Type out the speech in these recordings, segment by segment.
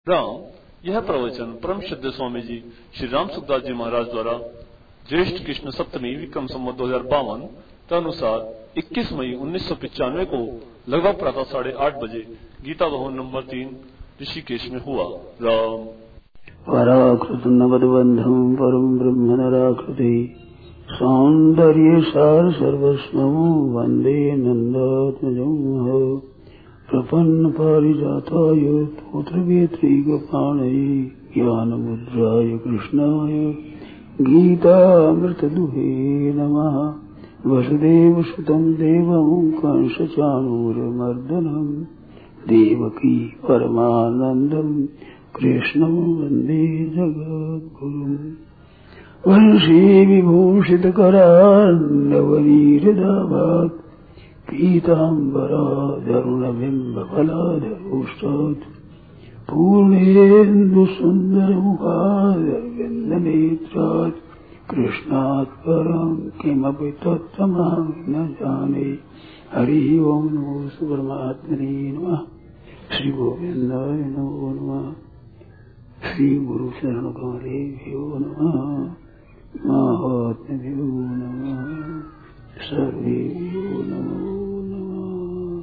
राम। यह प्रवचन परम श्रद्धेय स्वामी जी श्री राम सुखदास जी महाराज द्वारा ज्येष्ठ कृष्ण सप्तमी विक्रम संवत 2052 तदनुसार 21 मई 1995 को लगभग प्रातः 8:30 बजे गीता भवन नंबर 3 ऋषिकेश में हुआ। राम। पराकृत नवदबंधम परम ब्रह्म नराकृति सौंदर्य सार सर्वस्वं वंदे नंदात्मजं प्रपन्न पारिजाताय तोत्रवेत्रैकपाणये ज्ञानमुद्राय कृष्णाय गीतामृतदुहे नमः। वसुदेवसुतं देवं कंसचाणूरमर्दनं देवकी परमानन्दं कृष्णं वन्दे जगद्गुरुम्। वंशी विभूषितकरान्नवनीरदाभात् पीताम्बराधरुणबिम्बफलाधरोष्टात् पूर्णेन्दुसुन्दरमुखादरविन्दनेत्रात् कृष्णात् परं किमपि तत्त्वमहं न जाने। हरिः ओं नमो परमात्मने नमः। श्री गोविन्दाय नमो नमः। श्री गुरु शरण कमलेभ्यो नमः। महात्म्यो नमः। सर्वेभ्यो नमो नमः।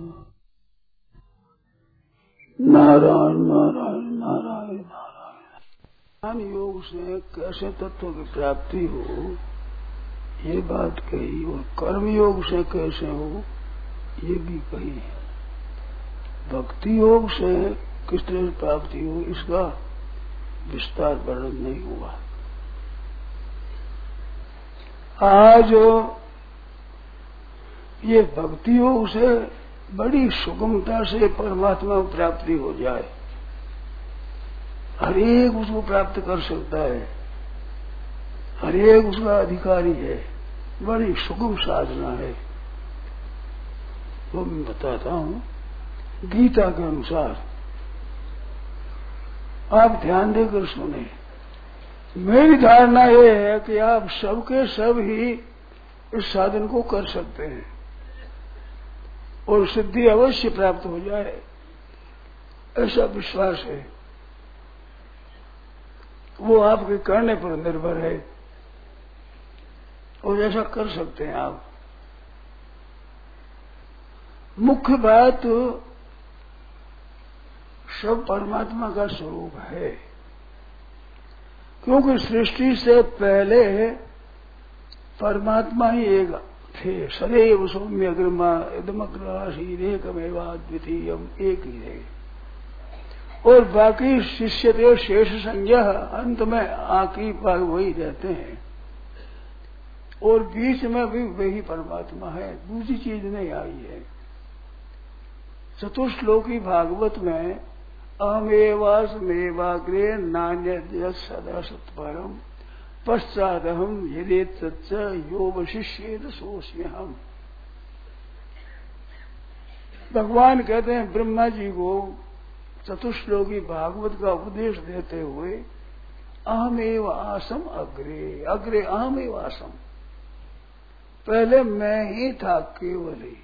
नारायण नारायण नारायण नारायण। ज्ञान योग से कैसे तत्व की प्राप्ति हो ये बात कही, और कर्म योग से कैसे हो ये भी कही है। भक्ति योग से किस तरह प्राप्ति हो इसका विस्तार वर्णन नहीं हुआ। आज ये भक्ति योग से बड़ी सुगमता से परमात्मा को प्राप्ति हो जाए, हर एक उसको प्राप्त कर सकता है, हर एक उसका अधिकारी है, बड़ी सुगम साधना है। वो मैं बताता हूँ गीता के अनुसार, आप ध्यान देकर सुने। मेरी धारणा ये है कि आप सबके सब ही इस साधन को कर सकते हैं और सिद्धि अवश्य प्राप्त हो जाए, ऐसा विश्वास है। वो आपके करने पर निर्भर है और ऐसा कर सकते हैं आप। मुख्य बात सब परमात्मा का स्वरूप है, क्योंकि सृष्टि से पहले परमात्मा ही एक थे। सदैव सौम्य अग्रमा इदमग्रासीरेकमेवाद्वितीयम, एक ही है। और बाकी शिष्य थे शेष संज्ञा, अंत में आकी पाग वही रहते हैं, और बीच में भी वही परमात्मा है, दूसरी चीज नहीं आई है। चतुश्लोकी भागवत में अहमेवास्मेवाग्रे नान्यद् सदा सत्परम पश्चादहम यदि तच्च यो वशिष्येत सोऽस्म्यहम्। भगवान कहते हैं ब्रह्मा जी को चतुश्लोकी भागवत का उपदेश देते हुए, अहमेव आसम अग्रे, अग्रे अहमेव आसम, पहले मैं ही था केवल ही,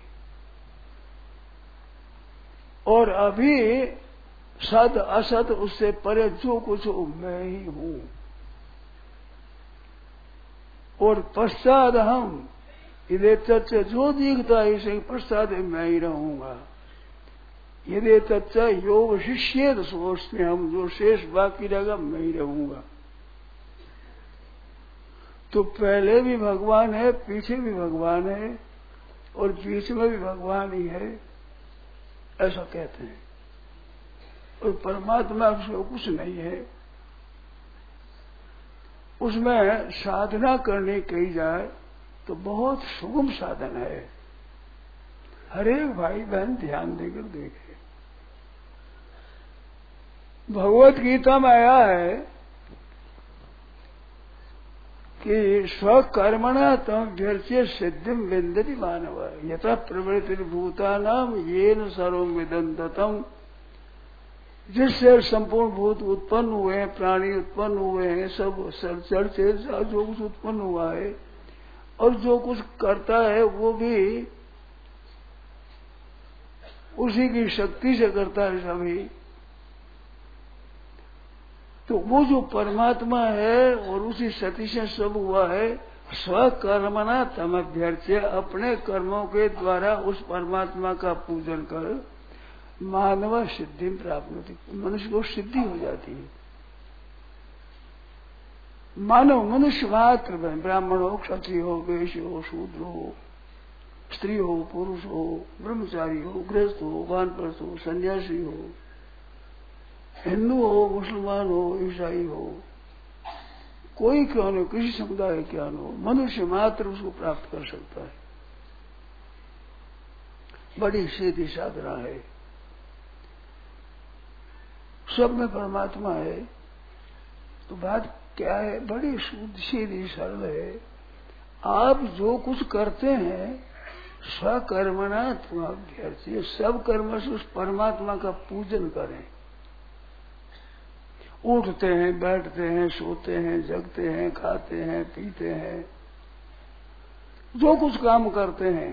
और अभी सद असत उससे परे जो कुछ हो मैं ही हूं। और पश्चात हम यदि तच्च जो दिखता है इसे पश्चात मैं ही रहूंगा। यदि तच्च यो वशिष्येत सोऽस्मि, हम जो शेष बाकी रहेगा मैं ही रहूंगा। तो पहले भी भगवान है, पीछे भी भगवान है, और बीच में भी भगवान ही है, ऐसा कहते हैं। और परमात्मा उसमें कुछ नहीं है। उसमें साधना करने कही जाए तो बहुत सुगम साधन है। हर एक भाई बहन ध्यान देकर देखे। भगवत गीता में आया है कि स्वकर्मणा तम व्यर्च्य सिद्धिम विन्दति मानव यथा प्रवृत्तिर्भूतानाम येन सर्वं विदन्ततम। जिससे संपूर्ण भूत उत्पन्न हुए हैं, प्राणी उत्पन्न हुए हैं, सब जड़ से जो कुछ उत्पन्न हुआ है, और जो कुछ करता है वो भी उसी की शक्ति से करता है सभी। तो वो जो परमात्मा है और उसी सती से सब हुआ है, स्वकर्मणा तमभ्यर्च्य, अपने कर्मों के द्वारा उस परमात्मा का पूजन कर मानव सिद्धि प्राप्त होती, मनुष्य को सिद्धि हो जाती है। मानव मनुष्य मात्र में, ब्राह्मण हो, क्षत्रिय हो, वैश्य हो, शूद्र हो, स्त्री हो, पुरुष हो, ब्रह्मचारी हो, गृहस्थ हो, वानप्रस्थ हो, सन्यासी हो, हिंदू हो, मुसलमान हो, ईसाई हो, कोई क्यों नहीं, किसी समुदाय क्या न हो, मनुष्य मात्र उसको प्राप्त कर सकता है। बड़ी सीधी साधना है, सब में परमात्मा है। तो बात क्या है, बड़ी सीधी सरल है। आप जो कुछ करते हैं स्वकर्मणा त्वभ्यर्च्य, सब कर्म से उस परमात्मा का पूजन करें। उठते हैं, बैठते हैं, सोते हैं, जगते हैं, खाते हैं, पीते हैं, जो कुछ काम करते हैं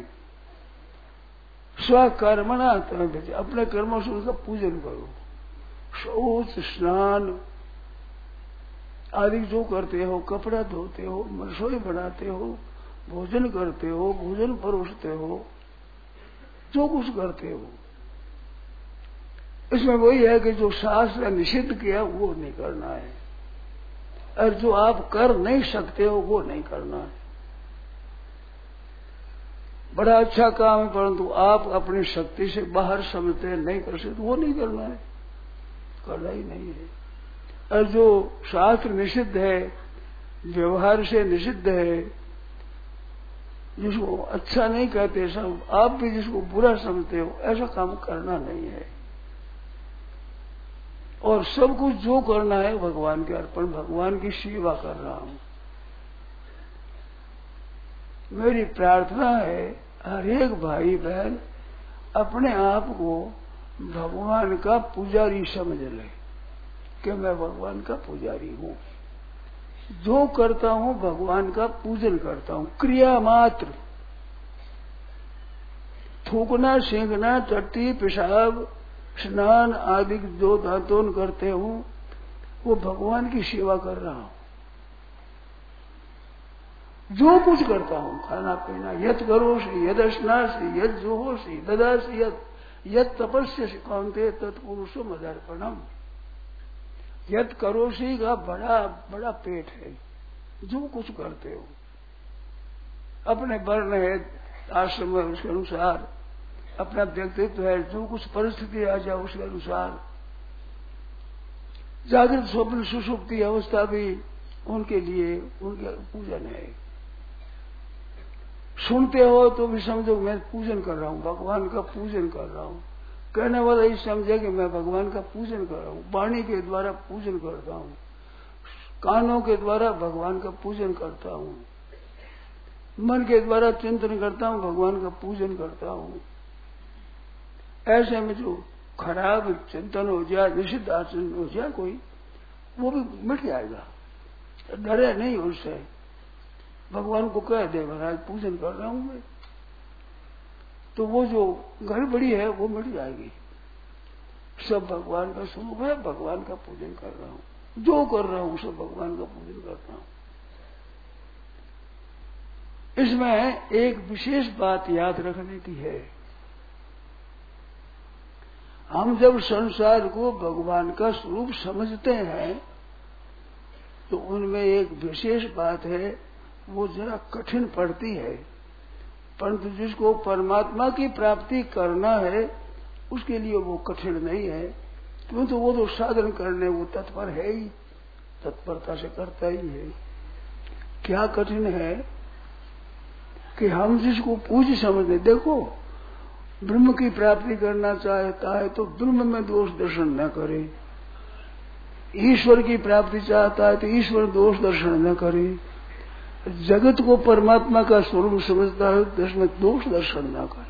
स्वकर्मणा त्वभ्यर्च्य, अपने कर्मों से उसका पूजन करो। शौच, स्नान आदि जो करते हो, कपड़ा धोते हो, रसोई बनाते हो, भोजन करते हो, भोजन परोसते हो, जो कुछ करते हो, इसमें वही है कि जो शास्त्र निषिद्ध किया वो नहीं करना है, और जो आप कर नहीं सकते हो वो नहीं करना है। बड़ा अच्छा काम है, परंतु आप अपनी शक्ति से बाहर समझते हैं, नहीं कर सकते, वो नहीं करना है, करना ही नहीं है। और जो शास्त्र निषिद्ध है, व्यवहार से निषिद्ध है, जिसको अच्छा नहीं कहते सब, आप भी जिसको बुरा समझते हो, ऐसा काम करना नहीं है। और सब कुछ जो करना है भगवान के अर्पण, भगवान की सेवा कर रहा हूं। मेरी प्रार्थना है हर एक भाई बहन अपने आप को भगवान का पुजारी समझ ले कि मैं भगवान का पुजारी हूं, जो करता हूं भगवान का पूजन करता हूं। क्रिया मात्र, थूकना, सेंकना, टट्टी, पेशाब, स्नान आदि जो दातून करते हूं वो भगवान की सेवा कर रहा हूं। जो कुछ करता हूं, खाना पीना, यत करोषि यदश्नासि यद जुहोषि ददासि यद तपस्यसि कौन्तेय तत्पुरुषो मदर्पणम। यद करोषि का बड़ा बड़ा पेट है, जो कुछ करते हो, अपने वर्ण है, आश्रम है, उसके अनुसार अपना व्यक्तित्व है, जो कुछ परिस्थिति आ जाए उसके अनुसार, जागृत स्वप्न सुषुप्ति अवस्था भी उनके लिए उनके पूजन है। सुनते हो तो भी समझो मैं पूजन कर रहा हूं, भगवान का पूजन कर रहा हूं। कहने वाला ये समझे कि मैं भगवान का पूजन कर रहा हूं, वाणी के द्वारा पूजन करता हूं, कानों के द्वारा भगवान का पूजन करता हूं, मन के द्वारा चिंतन करता हूं, भगवान का पूजन करता हूं। ऐसे में जो खराब चिंतन हो जाए, निषिद्ध आचरण हो जाए कोई, वो भी मिट जाएगा, डरे नहीं उससे। भगवान को कह दे महाराज पूजन कर रहा हूं मैं, तो वो जो गड़बड़ी है वो मिट जाएगी। सब भगवान का स्वरूप है, भगवान का पूजन कर रहा हूं, जो कर रहा हूं सब भगवान का पूजन करता हूं। इसमें एक विशेष बात याद रखने की है, हम जब संसार को भगवान का स्वरूप समझते हैं तो उनमें एक विशेष बात है, वो जरा कठिन पड़ती है, परंतु जिसको परमात्मा की प्राप्ति करना है उसके लिए वो कठिन नहीं है, क्यों तो वो तो साधन करने वो तत्पर है ही, तत्परता से करता ही है। क्या कठिन है कि हम जिसको पूज्य समझते, देखो ब्रह्म की प्राप्ति करना चाहता है तो ब्रह्म में दोष दर्शन न करे, ईश्वर की प्राप्ति चाहता है तो ईश्वर दोष दर्शन न करे, जगत को परमात्मा का स्वरूप समझता है तो उसमें दोष दर्शन न करे,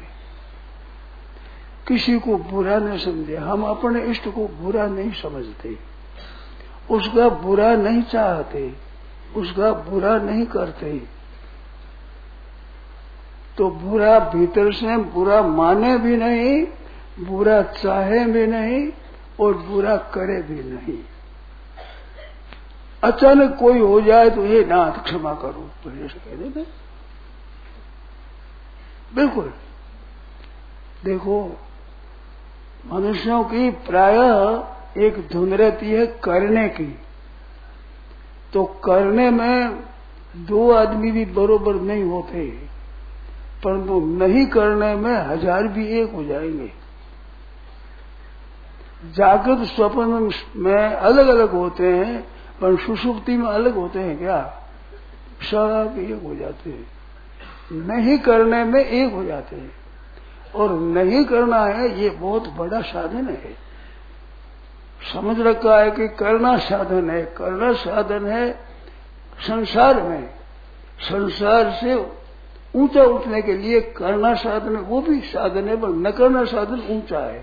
किसी को बुरा न समझे। हम अपने इष्ट को बुरा नहीं समझते, उसका बुरा नहीं चाहते, उसका बुरा नहीं करते, तो बुरा भीतर से बुरा माने भी नहीं, बुरा चाहे भी नहीं और बुरा करे भी नहीं। अचानक कोई हो जाए तो हे नाथ क्षमा करो, तो ऐसे कह देते। बिल्कुल। देखो, मनुष्यों की प्रायः एक धुन रहती है करने की, तो करने में दो आदमी भी बरोबर नहीं होते, परंतु नहीं करने में 1000 भी एक हो जाएंगे। जागृत स्वप्न में अलग अलग होते हैं, पर सुषुप्ति में अलग होते हैं क्या? सब एक हो जाते हैं। नहीं करने में एक हो जाते हैं, और नहीं करना है ये बहुत बड़ा साधन है। समझ रखा है कि करना साधन है, करना साधन है संसार में, संसार से ऊंचा उठने के लिए करना साधन है, वो भी साधन है, पर न करना साधन ऊंचा है।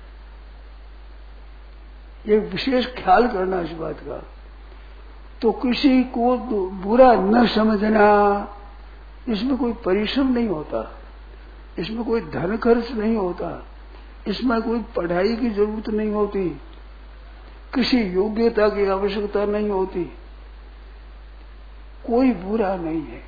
ये विशेष ख्याल करना इस बात का। तो किसी को बुरा न समझना, इसमें कोई परिश्रम नहीं होता, इसमें कोई धन खर्च नहीं होता, इसमें कोई पढ़ाई की जरूरत नहीं होती, किसी योग्यता की आवश्यकता नहीं होती, कोई बुरा नहीं है।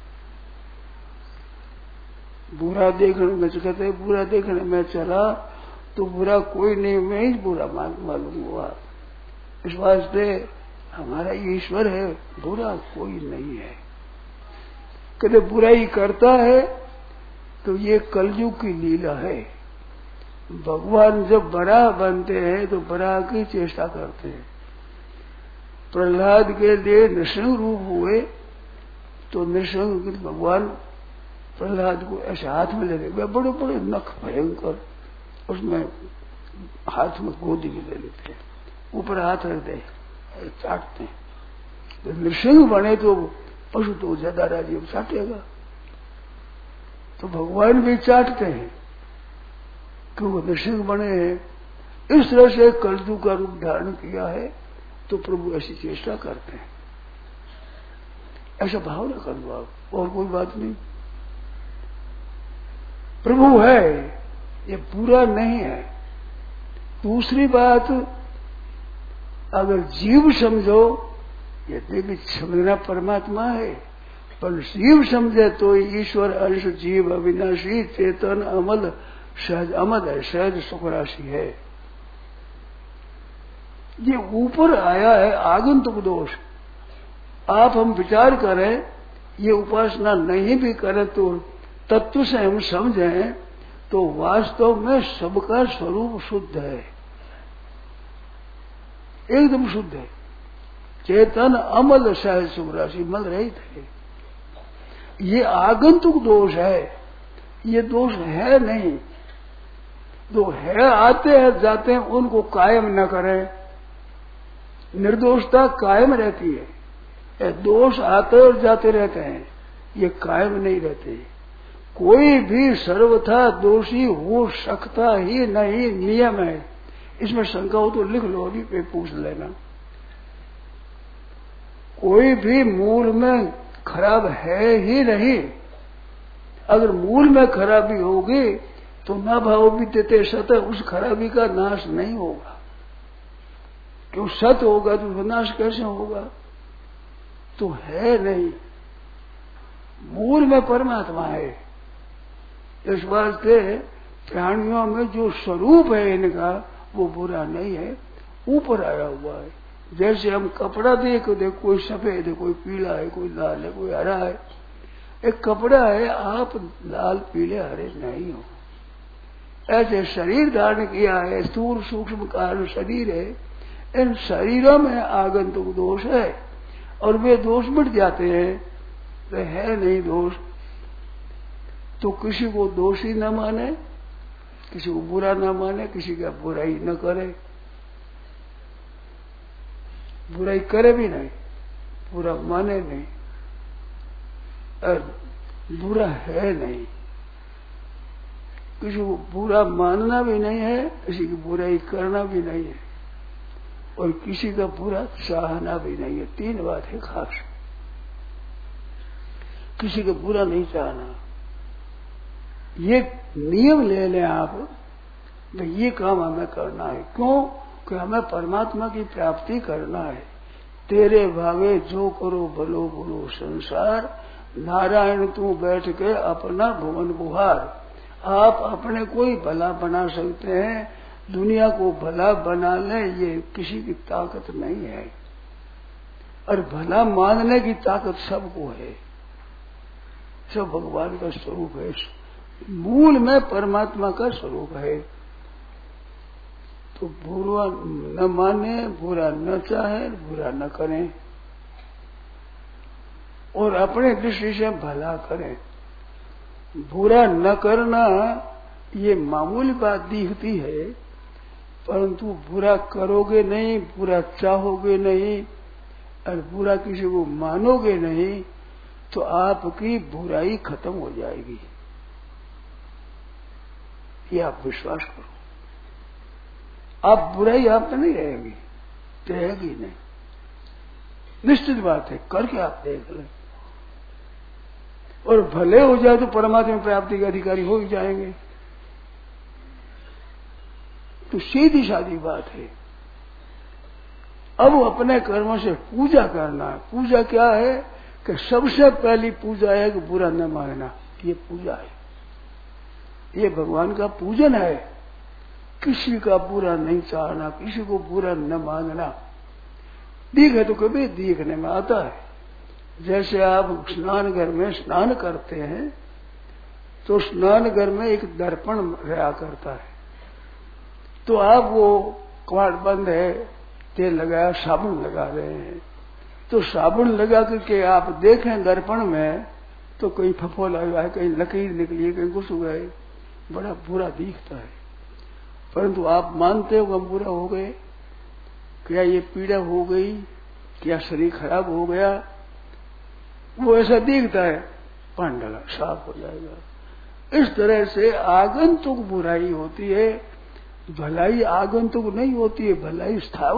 बुरा देखने में कहते बुरा देखने में चला तो बुरा कोई नहीं, मैं ही बुरा मालूम हुआ। इस वास्ते हमारा ईश्वर है, बुरा कोई नहीं है। कभी बुराई करता है तो ये कलयुग की लीला है। भगवान जब बड़ा बनते हैं तो बड़ा की चेष्टा करते हैं। प्रहलाद के लिए नृसिंह रूप हुए तो नृसिंह भगवान प्रहलाद को ऐसे हाथ में ले लेते, बड़े बड़े नख भयंकर, उसमें हाथ में गोदी भी ले लेते हैं, ऊपर हाथ रख दे चाटते हैं। तो नृसिंह बने तो पशु तो ज्यादा राजीव चाटेगा, तो भगवान भी चाटते हैं क्योंकि नृसिंह बने हैं। इस तरह से कलयुग का रूप धारण किया है, तो प्रभु ऐसी चेष्टा करते हैं। ऐसा भाव न कर दो आप, और कोई बात नहीं। प्रभु है, ये पूरा नहीं है। दूसरी बात, अगर जीव समझो, यदि भी समझना परमात्मा है, पर जीव समझे तो ईश्वर अंश जीव अविनाशी चेतन अमल सहज अमद है, सहज सुख राशि है। ये ऊपर आया है आगंतुक दोष। आप हम विचार करें, ये उपासना नहीं भी करें तो तत्व से हम समझें तो वास्तव में सबका स्वरूप शुद्ध है, एकदम शुद्ध है। चेतन अमल सहज सुख राशि मल रहित है। ये आगंतुक दोष है, ये दोष है नहीं। जो है आते हैं जाते हैं, उनको कायम न करें। निर्दोषता कायम रहती है, दोष आते और जाते रहते हैं, ये कायम नहीं रहते। कोई भी सर्वथा दोषी हो सकता ही नहीं, नियम है। इसमें शंका हो तो लिख लो, अभी पे पूछ लेना। कोई भी मूल में खराब है ही नहीं। अगर मूल में खराबी होगी तो न भाव भी देते सत, उस खराबी का नाश नहीं होगा। क्यों सत होगा तो नाश कैसे होगा? तो है नहीं, मूल में परमात्मा है। इस वास्ते प्राणियों में जो स्वरूप है इनका वो बुरा नहीं है, ऊपर आया हुआ है। जैसे हम कपड़ा देखो, कोई सफेद है, कोई पीला है, कोई लाल है, कोई हरा है। एक कपड़ा है, आप लाल पीले हरे नहीं हो। ऐसे शरीर धारण किया है, स्थूल सूक्ष्म कारण शरीर है। इन शरीरों में आगंतुक दोष है और वे दोष मिट जाते हैं, तो है नहीं दोष। तो किसी को दोषी न माने, किसी को बुरा न माने, किसी का बुराई न करे। बुराई करे भी नहीं, बुरा माने नहीं, और बुरा है नहीं। किसी को बुरा मानना भी नहीं है, किसी की बुराई करना भी नहीं है, और किसी का बुरा चाहना भी नहीं है। तीन बात है खास। किसी का बुरा नहीं चाहना, ये नियम ले लें आप, तो ये काम हमें करना है। क्यों? कि हमें परमात्मा की प्राप्ति करना है। तेरे भावे जो करो भलो बुरो संसार, नारायण तू बैठ के अपना भुवन बुहार। आप अपने को ही भला बना सकते हैं, दुनिया को भला बना ले ये किसी की ताकत नहीं है। और भला मानने की ताकत सबको है, सब भगवान का स्वरूप है, मूल में परमात्मा का स्वरूप है। तो बुरा न माने, बुरा न चाहे, बुरा न करें और अपने दृष्टि से भला करें। बुरा न करना ये मामूली बात दिखती है, परंतु बुरा करोगे नहीं, बुरा चाहोगे नहीं और बुरा किसी को मानोगे नहीं तो आपकी बुराई खत्म हो जाएगी। ये आप विश्वास करो, आप बुराई आप में नहीं रहेगी, रहेगी नहीं, निश्चित बात है। करके आप देख लें और भले हो जाए तो परमात्मा प्राप्ति के अधिकारी हो ही जाएंगे। तो सीधी सादी बात है। अब अपने कर्मों से पूजा करना है। पूजा क्या है कि सबसे पहली पूजा है कि बुरा न मानना, ये पूजा है, ये भगवान का पूजन है। किसी का बुरा नहीं चाहना, किसी को बुरा न मानना। दिखे तो कभी दिखने में आता है। जैसे आप स्नान घर में स्नान करते हैं तो स्नान घर में एक दर्पण रहा करता है, तो आप वो कवाड़ बंद है, तेल लगाया, साबुन लगा रहे हैं, तो साबुन लगा करके आप देखें दर्पण में तो कहीं फफोला हुआ है, कहीं लकीर निकली है, कहीं कुछ हुआ है, बड़ा बुरा दिखता है। परंतु आप मानते हो हम बुरा हो गए, क्या ये पीड़ा हो गई, क्या शरीर खराब हो गया, वो ऐसा दिखता है, पान डाला साफ हो जाएगा। इस तरह से आगंतुक बुराई होती है, भलाई आगंतुक नहीं होती है। भलाई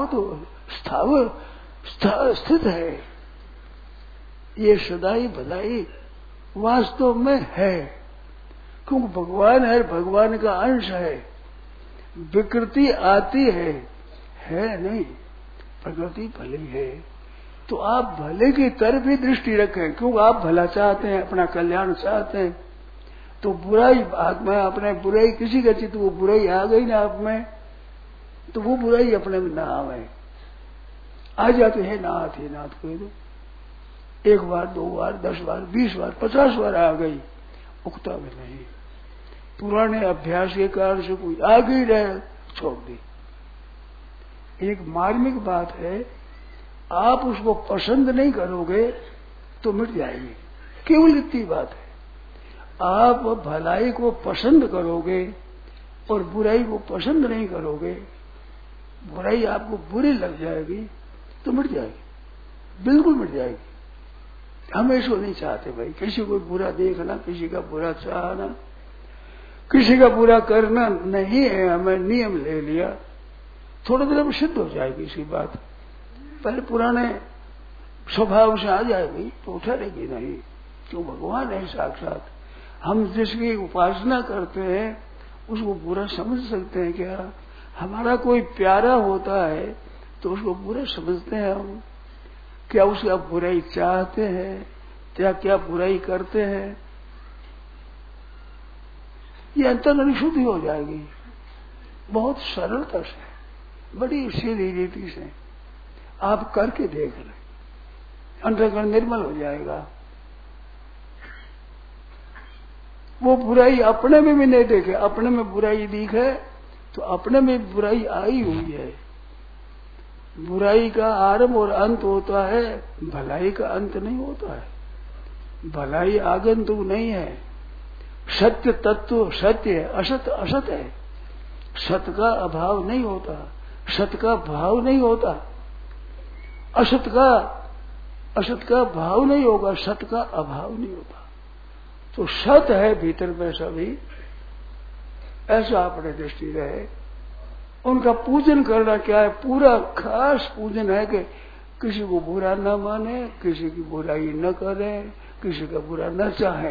स्थित है, ये सदाई भलाई वास्तव में है, क्योंकि भगवान है, भगवान का अंश है। विकृति आती है नहीं, प्रकृति भली है। तो आप भले की तरफ ही दृष्टि रखें, क्योंकि आप भला चाहते हैं, अपना कल्याण चाहते हैं। तो बुराई हाथ में अपने बुराई किसी का चित्त वो बुराई आ गई ना आप में, तो वो बुराई अपने में ना आवे। आ जाते हैं नाथ ही नाथ कह दो, एक बार, दो बार, 10 बार, 20 बार, 50 बार आ गई, उगता भी नहीं। पुराने अभ्यास के कारण से कोई आ गई रहे, छोड़ दी। एक मार्मिक बात है, आप उसको पसंद नहीं करोगे तो मिट जाएगी, केवल इतनी बात है। आप भलाई को पसंद करोगे और बुराई को पसंद नहीं करोगे, बुराई आपको बुरी लग जाएगी तो मिट जाएगी, बिल्कुल मिट जाएगी। हम ऐसा नहीं चाहते भाई, किसी को बुरा देखना, किसी का बुरा चाहना, किसी का बुरा करना नहीं है। हमें नियम ले लिया, थोड़ी देर में सिद्ध हो जाएगी इसकी बात। पहले पुराने स्वभाव से आ जाएगी तो ठहरेगी नहीं, क्यों भगवान है साक्षात। हम जिसकी उपासना करते हैं उसको बुरा समझ सकते हैं क्या? हमारा कोई प्यारा होता है तो उसको बुरा समझते हैं हम? क्या उसका बुराई चाहते हैं? क्या क्या बुराई करते हैं? ये अंतर्गत शुद्धि हो जाएगी बहुत सरलता से, बड़ी सीधी रीति से। आप करके देख लें, अंतर्गत निर्मल हो जाएगा। वो बुराई अपने में भी नहीं देखे, अपने में बुराई दिखे तो अपने में बुराई आई हुई है। बुराई का आरंभ और अंत होता है, भलाई का अंत नहीं होता है। भलाई आगंतुक नहीं है। सत्य तत्व सत्य है, असत असत है। सत का अभाव नहीं होता, सत का भाव नहीं होता। असत का भाव नहीं होगा, सत का अभाव नहीं होता। तो सत है भीतर में सभी, ऐसा अपने दृष्टि रहे। उनका पूजन करना क्या है? पूरा खास पूजन है कि किसी को बुरा न माने, किसी की बुराई न करे, किसी का बुरा न चाहे।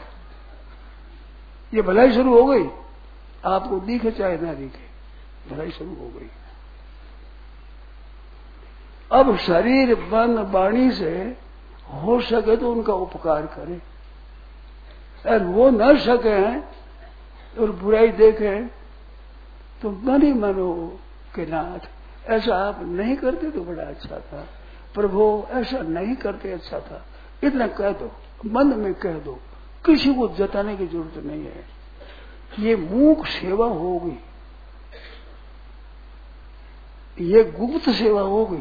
ये भलाई शुरू हो गई, आपको दिखे चाहे ना दिखे, भलाई शुरू हो गई। अब शरीर मन वाणी से हो सके तो उनका उपकार करें, और वो न सके और बुराई देखे तो मन ही मन हो कि नाथ ऐसा आप नहीं करते तो बड़ा अच्छा था, प्रभु ऐसा नहीं करते अच्छा था, इतना कह दो, मन में कह दो, किसी को जताने की जरूरत नहीं है। ये मूक सेवा होगी, ये गुप्त सेवा होगी।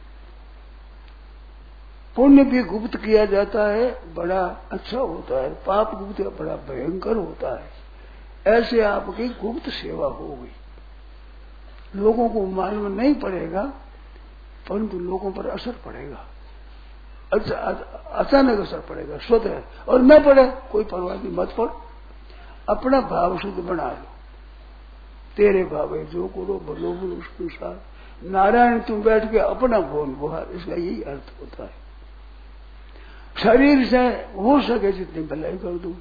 पुण्य भी गुप्त किया जाता है, बड़ा अच्छा होता है, पाप गुप्त बड़ा भयंकर होता है। ऐसे आपकी गुप्त सेवा होगी, लोगों को मालूम नहीं पड़ेगा, परंतु लोगों पर असर पड़ेगा, अचानक असर पड़ेगा स्वतः, और न पड़े कोई परवाह नहीं, मत पड़, अपना भाव शुद्ध बना लो। तेरे भावे जो करो बोलो बोलो उसके अनुसार। नारायण तुम बैठ के अपना बोल बुहार, इसका यही अर्थ होता है। शरीर से हो सके जितनी भलाई कर दो।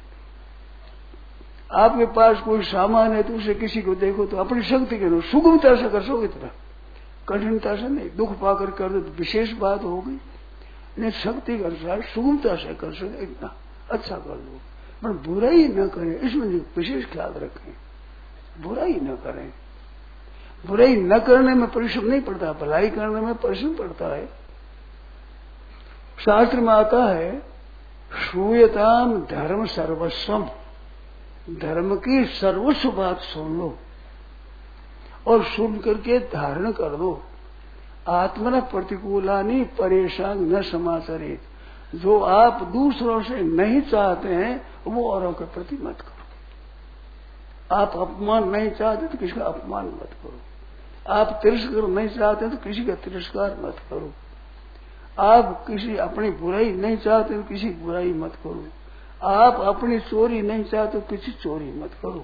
आपके पास कोई सामान है तो उसे किसी को देखो तो अपनी शक्ति के अनुसार सुगमता से कर सो, इतना कठिनता से नहीं। दुख पाकर कर दो तो विशेष बात होगी, नहीं शक्ति के अनुसार सुगमता से कर सके इतना अच्छा कर दो, पर बुराई न करें, इसमें विशेष ख्याल रखें। बुराई न करें, बुराई न करने में परिश्रम नहीं पड़ता, भलाई करने में परिश्रम पड़ता है। शास्त्र में आता है श्रूयताम धर्म सर्वस्वम, धर्म की सर्वस्व बात सुन लो और सुन करके धारण कर दो। आत्मन प्रतिकूलानी परेशान न समाचरित, जो आप दूसरों से नहीं चाहते हैं वो औरों के प्रति मत करो। आप अपमान नहीं चाहते तो किसी का अपमान मत करो, आप तिरस्कार नहीं चाहते तो किसी का तिरस्कार मत करो, आप किसी अपनी बुराई नहीं चाहते तो किसी की बुराई मत करो, आप अपनी चोरी नहीं चाहते तो किसी चोरी मत करो,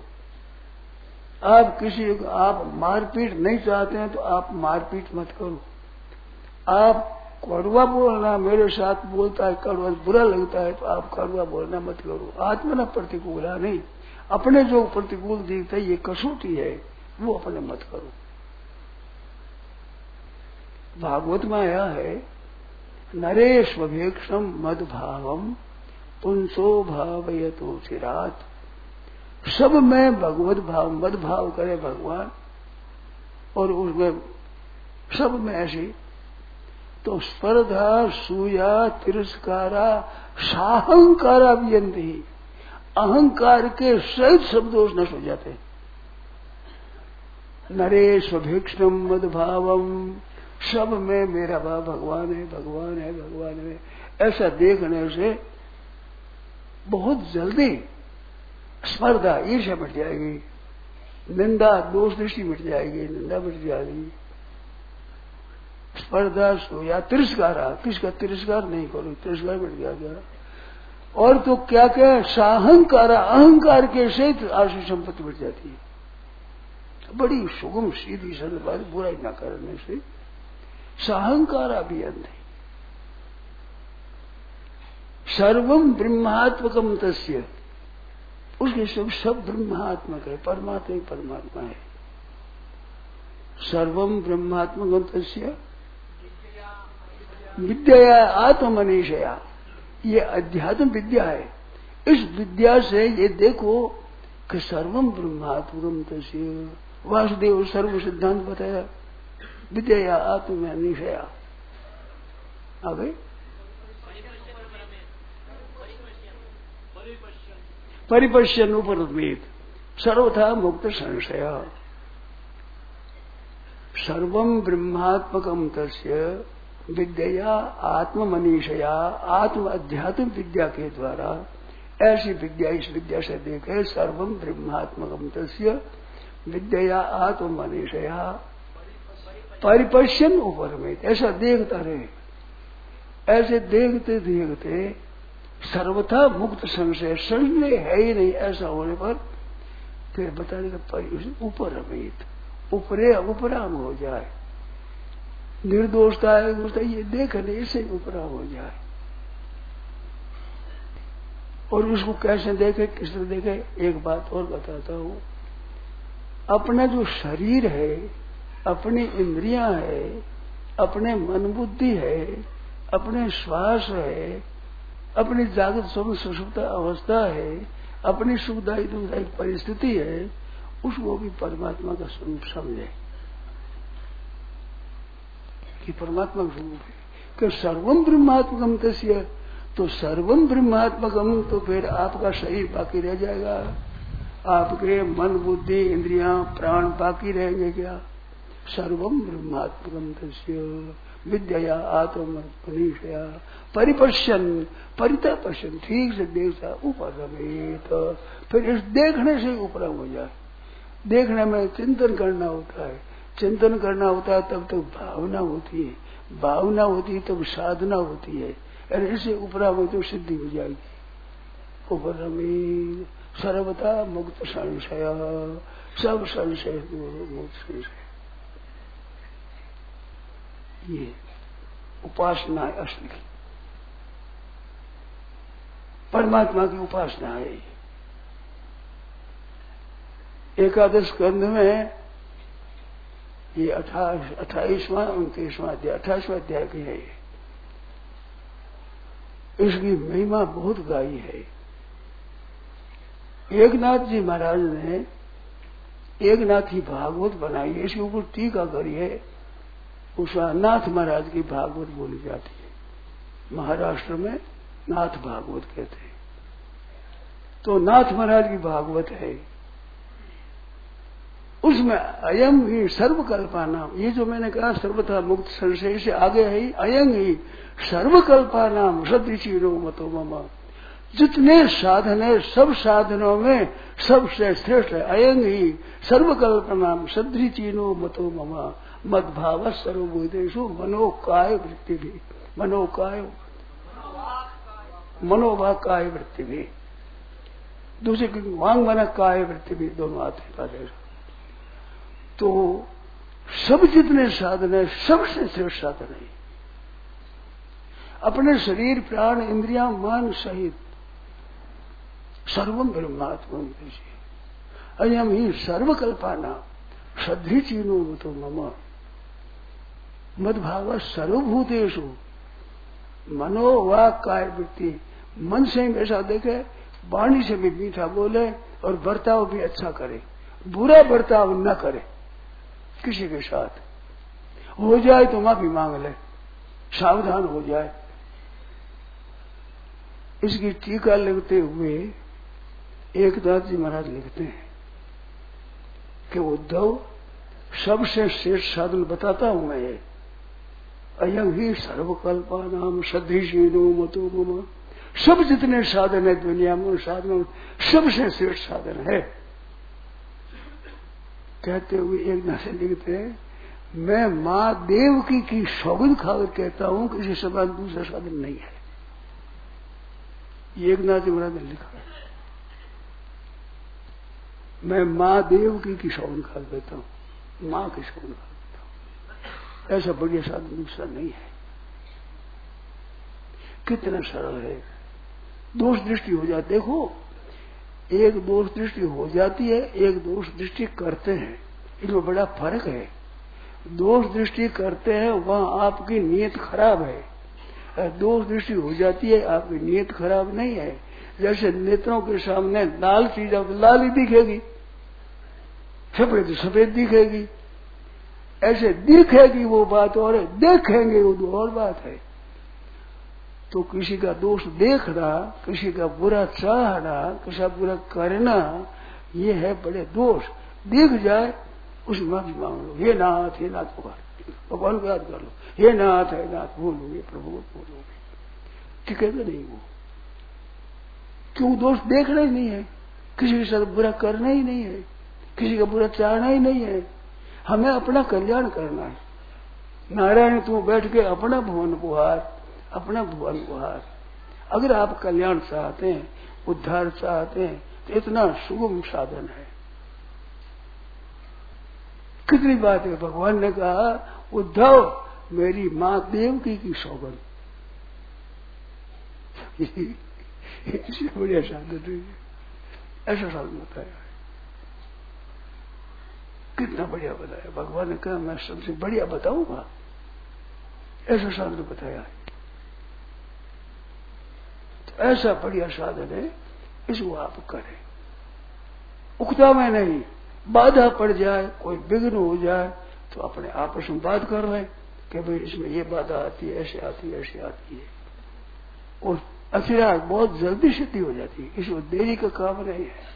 आप मारपीट नहीं चाहते हैं तो आप मारपीट मत करो, आप कड़वा बोलना मेरे साथ बोलता है कड़वा बुरा लगता है तो आप कड़वा बोलना मत करो। आत्मना प्रतिकूला नहीं, अपने जो प्रतिकूल दिखता है ये कसौटी है वो अपने मत करो। भागवत में आया है नरेश्वेक्षम मद भावम पुंसो भावयतो चिरात, सब में भगवत भाव मद भाव करे भगवान, और उसमें सब में ऐसी तो स्पर्धा सूया तिरस्कारा साहंकारा व्यंती, अहंकार के सहित सब दोष नष्ट हो जाते। नरेश्वेक्षम मद भावम, सब में मेरा भाव भगवान है भगवान है भगवान है, ऐसा देखने से बहुत जल्दी स्पर्धा ईर्ष्या मिट जाएगी, निंदा दोष दृष्टि मिट जाएगी, निंदा मिट जाएगी। स्पर्धा या तिरस्कार, किसका तिरस्कार नहीं करो, तिरस्कार मिट जाएगा। और तो क्या क्या साहंकार, अहंकार के सहित आशु संपत्ति मिट जाती है। बड़ी सुगम सीधी सरल बात, बुराई न करने से साहंकारा भी अंत है। सर्वम ब्रह्मात्मकम तस्य, उसके सब ब्रह्मात्मक है, परमात्मा ही परमात्मा है। सर्वम ब्रह्मात्मकम तस्य विद्या आत्मनिशया, ये अध्यात्म विद्या है। इस विद्या से ये देखो कि सर्वम ब्रह्मात्मकम तस्य, वासुदेव सर्व सिद्धांत बताया, विद्या आत्मनिशया आ गई। परिपश्यन उपरमेत सर्वथा मुक्त संशय, सर्वम ब्रह्मात्मकम तस्य विद्या आत्ममनीषया, आत्म अध्यात्म विद्या के द्वारा ऐसी विद्या, इस विद्या से देखे सर्वम ब्रह्मात्मकम तस्य विद्या आत्ममनीषया परिपश्यन उपरमेत, ऐसा देखता रहे। ऐसे देखते देखते सर्वथा मुक्त संशय, संशय है ही नहीं, ऐसा होने पर फिर बताने का उपरमेत, उपराम हो जाए। निर्दोषता है ये देखने इससे उपराम हो जाए। और उसको कैसे देखे, किस तरह देखे, एक बात और बताता हूं। अपना जो शरीर है, अपनी इंद्रियां है, अपने मन बुद्धि है, अपने श्वास है, अपनी जागृत स्वप्न सुषुप्त अवस्था है, अपनी सुखदायी दुखदायी परिस्थिति है, उसको भी परमात्मा का स्वरूप समझे कि परमात्मा का स्वरूप है कि सर्वम ब्रह्मात्मकम तस्य, तो सर्वम ब्रह्मात्मकम, तो फिर आपका शरीर बाकी रह जाएगा, आपके मन बुद्धि इंद्रियां प्राण बाकी रहेंगे क्या? सर्वम ब्रह्मात्मकम तस्य विद्या आत्मनिषया परिपश्यन परिता पश्यन, ठीक से देखता ऊपर रमेत, फिर इस देखने से ऊपर हो जाए। देखने में चिंतन करना होता है, चिंतन करना होता है तब तक भावना होती है, भावना होती है तब साधना होती है, और इससे ऊपर हो तो सिद्धि हो जाएगी। ऊपर रमेत सर्वथा मुक्त संशय, सब संशय मुक्त संशय। ये उपासना है असली, परमात्मा की उपासना है। एकादश स्कंध में ये 28वां 29वां अध्याय 28वां अध्याय की है। इसकी महिमा बहुत गाई है। एकनाथ जी महाराज ने एकनाथी भागवत बनाई है, इसके ऊपर टीका करी है। उसका नाथ महाराज की भागवत बोली जाती है, महाराष्ट्र में नाथ भागवत कहते हैं। तो नाथ महाराज की भागवत है, उसमें अयम ही सर्वकल्पानाम, ये जो मैंने कहा सर्वथा मुक्त संशय से आगे है अयम ही सर्वकल्पानाम सदृचिरो मतो मम, जितने साधन है सब साधनों में सबसे श्रेष्ठ है अयम ही सर्वकल्पनाम सदृचिनो मतो मम मद्भाव सर्वभूतेषु मनोकाय वृत्ति भी, मनोभाग काय वृत्ति भी, दूसरे वांग मन काय वृत्ति भी, दोनों आते हैं। तो सब जितने साधन है सबसे श्रेष्ठ साधन है अपने शरीर प्राण इंद्रियां मन सहित सर्वम ब्रह्मात्म अयम ही सर्वकल्पाना सदृचिनो तो मम मद्भाव सर्वभूतेषु मनोवाक काय वृत्ति, मन से भी ऐसा देखे, वाणी से भी मीठा बोले और बर्ताव भी अच्छा करे, बुरा बर्ताव न करे किसी के साथ। हो जाए तो माफी मांग ले, सावधान हो जाए। इसकी टीका लिखते हुए एकनाथ जी महाराज लिखते हैं कि उद्धव सबसे श्रेष्ठ साधन बताता हूं मैं ये, अयम ही सर्वकल्पानाम सदृशिनो मतो मम, सब जितने साधन है दुनिया में उन साधनों सबसे श्रेष्ठ साधन है। कहते हुए एक नाथ लिखते हैं, मैं मां देवकी की सौगंध खाकर कहता हूं कि इसी समान दूसरा साधन नहीं है। ये एक नाथ महाराज ने लिखा है, मैं मां देवकी की सौगंध खाकर कहता हूं, मां की सौगंध खाकर कहता हूं, ऐसा बढ़िया साधन दूसरा नहीं है। कितना सरल है, दोष दृष्टि हो जाती। देखो, एक दोष दृष्टि हो जाती है, एक दोष दृष्टि करते हैं, इसमें बड़ा फर्क है। दोष दृष्टि करते हैं वहां आपकी नीयत खराब है, दोष दृष्टि हो जाती है आपकी नीयत खराब नहीं है। जैसे नेत्रों के सामने लाल चीज अब लाल ही दिखेगी, सफेद सफेद दिखेगी, ऐसे दिखेगी वो बात और है, देखेंगे वो दो और बात है। तो किसी का दोष देखना, किसी का बुरा चाहना, किसी का बुरा करना, ये है बड़े दोष। दिख जाए उसमें माफी मांग लो, हे नाथ भगवान को याद कर लो, हे नाथ है नाथ बोलोगे, प्रभु को बोलोगे, टिकेगा नहीं वो। क्यों? दोष देखना ही नहीं है, किसी के साथ बुरा करना ही नहीं है, किसी का बुरा चाहना ही नहीं है, हमें अपना कल्याण करना है। नारायण तू बैठ के अपना भुवन बुहार, अपना भुवन बुहार। अगर आप कल्याण चाहते हैं, उद्धार चाहते हैं, तो इतना सुगम साधन है। कितनी बात है, भगवान ने कहा उद्धव मेरी मां देवकी की सौगंध, इससे बढ़िया साधन है, ऐसा साधन बताया है। कितना बढ़िया बताया। भगवान ने कहा मैं सबसे बढ़िया बताऊंगा, ऐसा साधन बताया है। तो ऐसा बढ़िया साधन है, इसको आप करें। उक्ता में नहीं, बाधा पड़ जाए, कोई विघ्न हो जाए तो अपने आपस में बात कर रहे कि भाई इसमें ये बाधा आती है, ऐसे आती है, ऐसे आती है, और अखिरा बहुत जल्दी सिद्धि हो जाती है। इसमें देरी का काम नहीं है।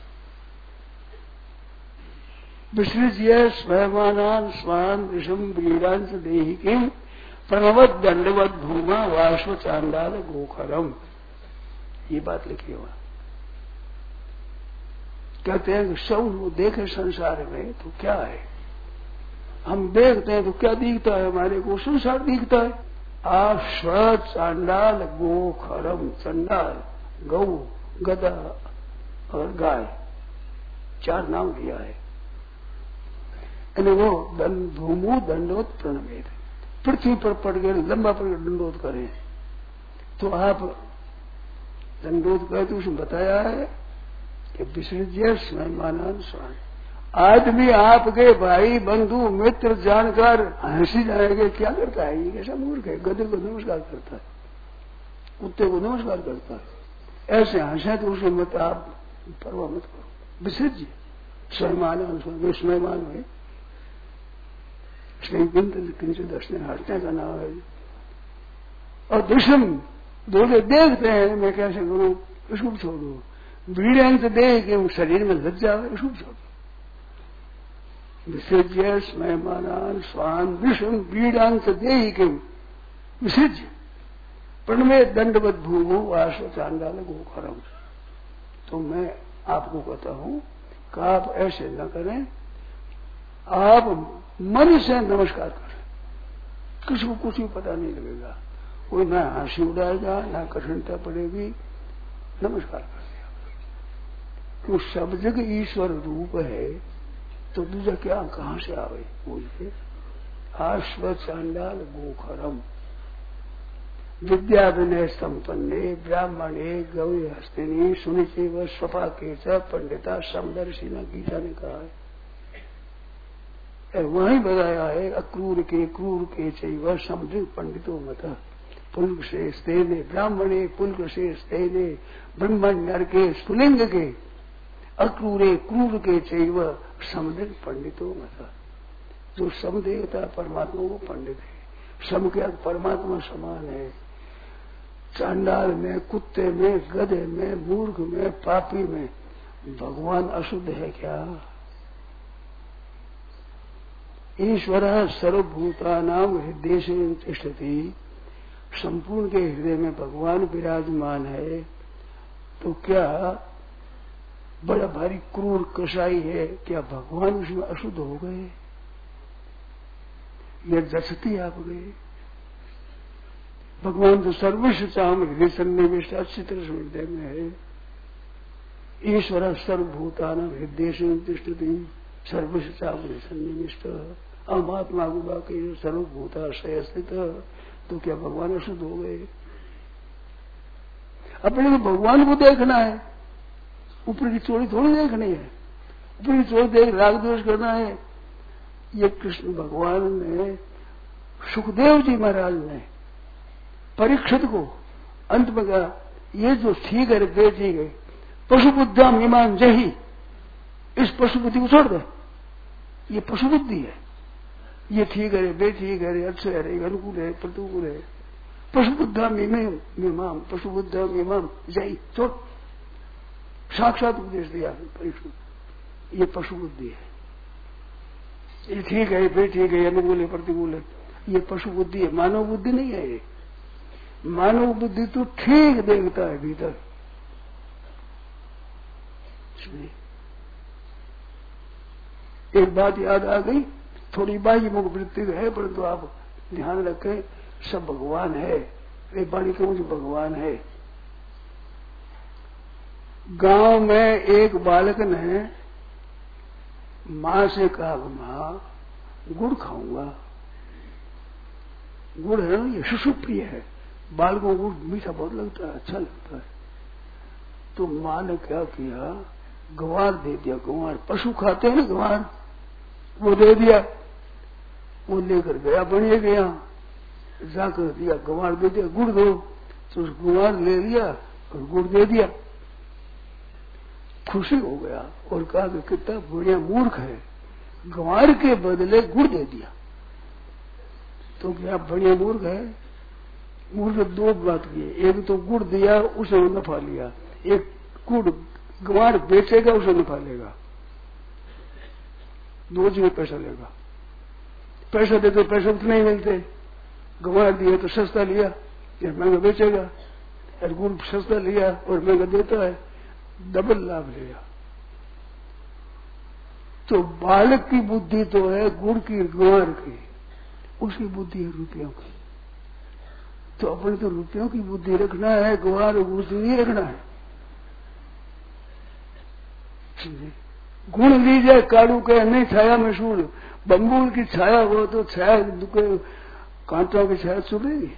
विसृज्य स्वयमानान स्वान ऋषम वीरांश देहि किम प्रणवत दंडवत भूमा वाश्व चांडाल गोखरम, ये बात लिखी हुआ। कहते हैं कि सब वो देखे संसार में तो क्या है, हम देखते हैं तो क्या दिखता है, हमारे को संसार दिखता है। आप स्व चांडाल गोखरम, चंडाल गौ गधा और गाय, चार नाम दिया है। वो भूमु दंडोत प्रणवेद, पृथ्वी पर पड़ गए लंबा पड़ गए दंडोत करें, तो आप दंडोत करें तो उसमें बताया है कि विसर्जय स्वयं स्वान। आदमी आपके भाई बंधु मित्र जानकर हंसी जाएंगे, क्या करता है ये, कैसा मूर्ख है, गधे को नमस्कार करता है, कुत्ते को नमस्कार करता है, ऐसे हंसे तो उसे मत आप परवाह मत करो। विसर्जय स्वयं स्वयं है, किंचित दर्शन हटने का नाम है। और दुष्म दोगे देखते हैं मैं कैसे करूं, उसको छोड़ो। वीरांश देह के शरीर में लज्जा है, उसको छोड़ो। विसर्ज्य स्मयमानान स्वान विषम वीरांश देह के विसर्ज्य प्रणमे दंडवत भूमो वाश्व चांडाल गोखरम। तो मैं आपको कहता हूं कि आप ऐसे न करें, आप मन से नमस्कार करें, किसी को कुछ भी पता नहीं लगेगा, कोई ना हंसी उड़ाएगा ना कठिनता पड़ेगी, नमस्कार कर दिया। क्यों सब जगह ईश्वर रूप है तो दूसरा क्या कहां से आवे बोलिए। आश्व चांडाल गोखरम विद्या विनय संपन्ने ब्राह्मणे गौरी हस्तिनी सुनिचे व स्वपा के पंडिता समदर्शी न गीता ने कहा है। वही बताया है अक्रूर के चैव समुद्र पंडितों मत पुल्क से स्तेने ब्राह्मणे पुल्क से स्तेने ब्रह्मण नर के स्फुलिंग के अक्रूरे क्रूर के चैव समुद्र पंडितों मत। जो सम देवता परमात्मा को पंडित है, सम के परमात्मा समान है। चांडाल में, कुत्ते में, गधे में, मूर्ख में, पापी में भगवान अशुद्ध है क्या? ईश्वर सर्वभूतानाम हृदय से तिष्ठति, संपूर्ण के हृदय में भगवान विराजमान है, तो क्या बड़ा भारी क्रूर कसाई है, क्या भगवान उसमें अशुद्ध हो गए? ये जसती आप गए। भगवान तो सर्वस्व चाम हृदय सन्निविष्ट अच्छी तरह से हृदय में है। ईश्वर सर्वभूतानाम हृदय से तिष्ठति सर्वस्व चाम हृदय सन्निविष्ट अमात्मा गुबा के सर्वभूताशय स्थित, तो क्या भगवान अशुद्ध हो गए? अपने को भगवान को देखना है, ऊपर की चोरी थोड़ी देखनी है। ऊपर की चोरी देख राग द्वेष करना है। ये कृष्ण भगवान ने, सुखदेव जी महाराज ने परीक्षित को अंत में कहा, ये जो ठीक है बेटी गई पशु बुद्धा मीमान जही, इस पशु बुद्धि को छोड़ दे, ये पशु बुद्धि है, ये ठीक है बेठीक है, अच्छे है, अनुकूल है, प्रतिकूल है। पशु बुद्धा मीमाम, पशु बुद्धा मीमाम जय, छोड़। साक्षात उपदेश दिया परीक्षित, ये पशु बुद्धि है, ये ठीक है बेठीक है, अनुकूल है, प्रतिकूल है, ये पशु बुद्धि है, मानव बुद्धि नहीं है। ये मानव बुद्धि तो ठीक देखता है भीतर। एक बात याद आ गई, थोड़ी बाह्य मुख वृत्ति है, परंतु आप ध्यान रखें सब भगवान है। एक बाणी कहूं जो भगवान है। गांव में एक बालक ने मां से कहा, मां गुड़ खाऊंगा। गुड़ है ना, ये सुप्रिय है, बालकों को गुड़ मीठा बहुत लगता है, अच्छा लगता है। तो मां ने क्या किया, गंवार दे दिया। गंवार पशु खाते हैं ना, गंवार, वो दे दिया। वो लेकर गया बनिए गया, जाकर दिया, गुवार दे दिया, गुड़ दो, तो उस गुवार ले लिया और गुड़ दे दिया। खुशी हो गया और कहा कि कितना बढ़िया मूर्ख है, गुवार के बदले गुड़ दे दिया। तो क्या बढ़िया मूर्ख है? मूर्ख दो बात की, एक तो गुड़ दिया उसने नफा लिया, एक गुड़ गुवार बेचेगा उसे नफा लेगा, दो जगह पैसा लेगा। पैसा दे तो पैसे उतने ही मिलते, गुवार दिया तो सस्ता लिया या महंगा बेचेगा, और गुड़ सस्ता लिया और महंगा देता है, डबल लाभ लिया। तो बालक की बुद्धि तो है गुड़ की, गुवार की, उसकी बुद्धि है रुपयों की। तो अपने तो रुपयों की बुद्धि रखना है, गुवार और गुड़ नहीं रखना है। गुण लीजिए काड़ू के नहीं छाया में सूर, बम्बूल की छाया हो तो छाया कांटों की छाया चुभेगी।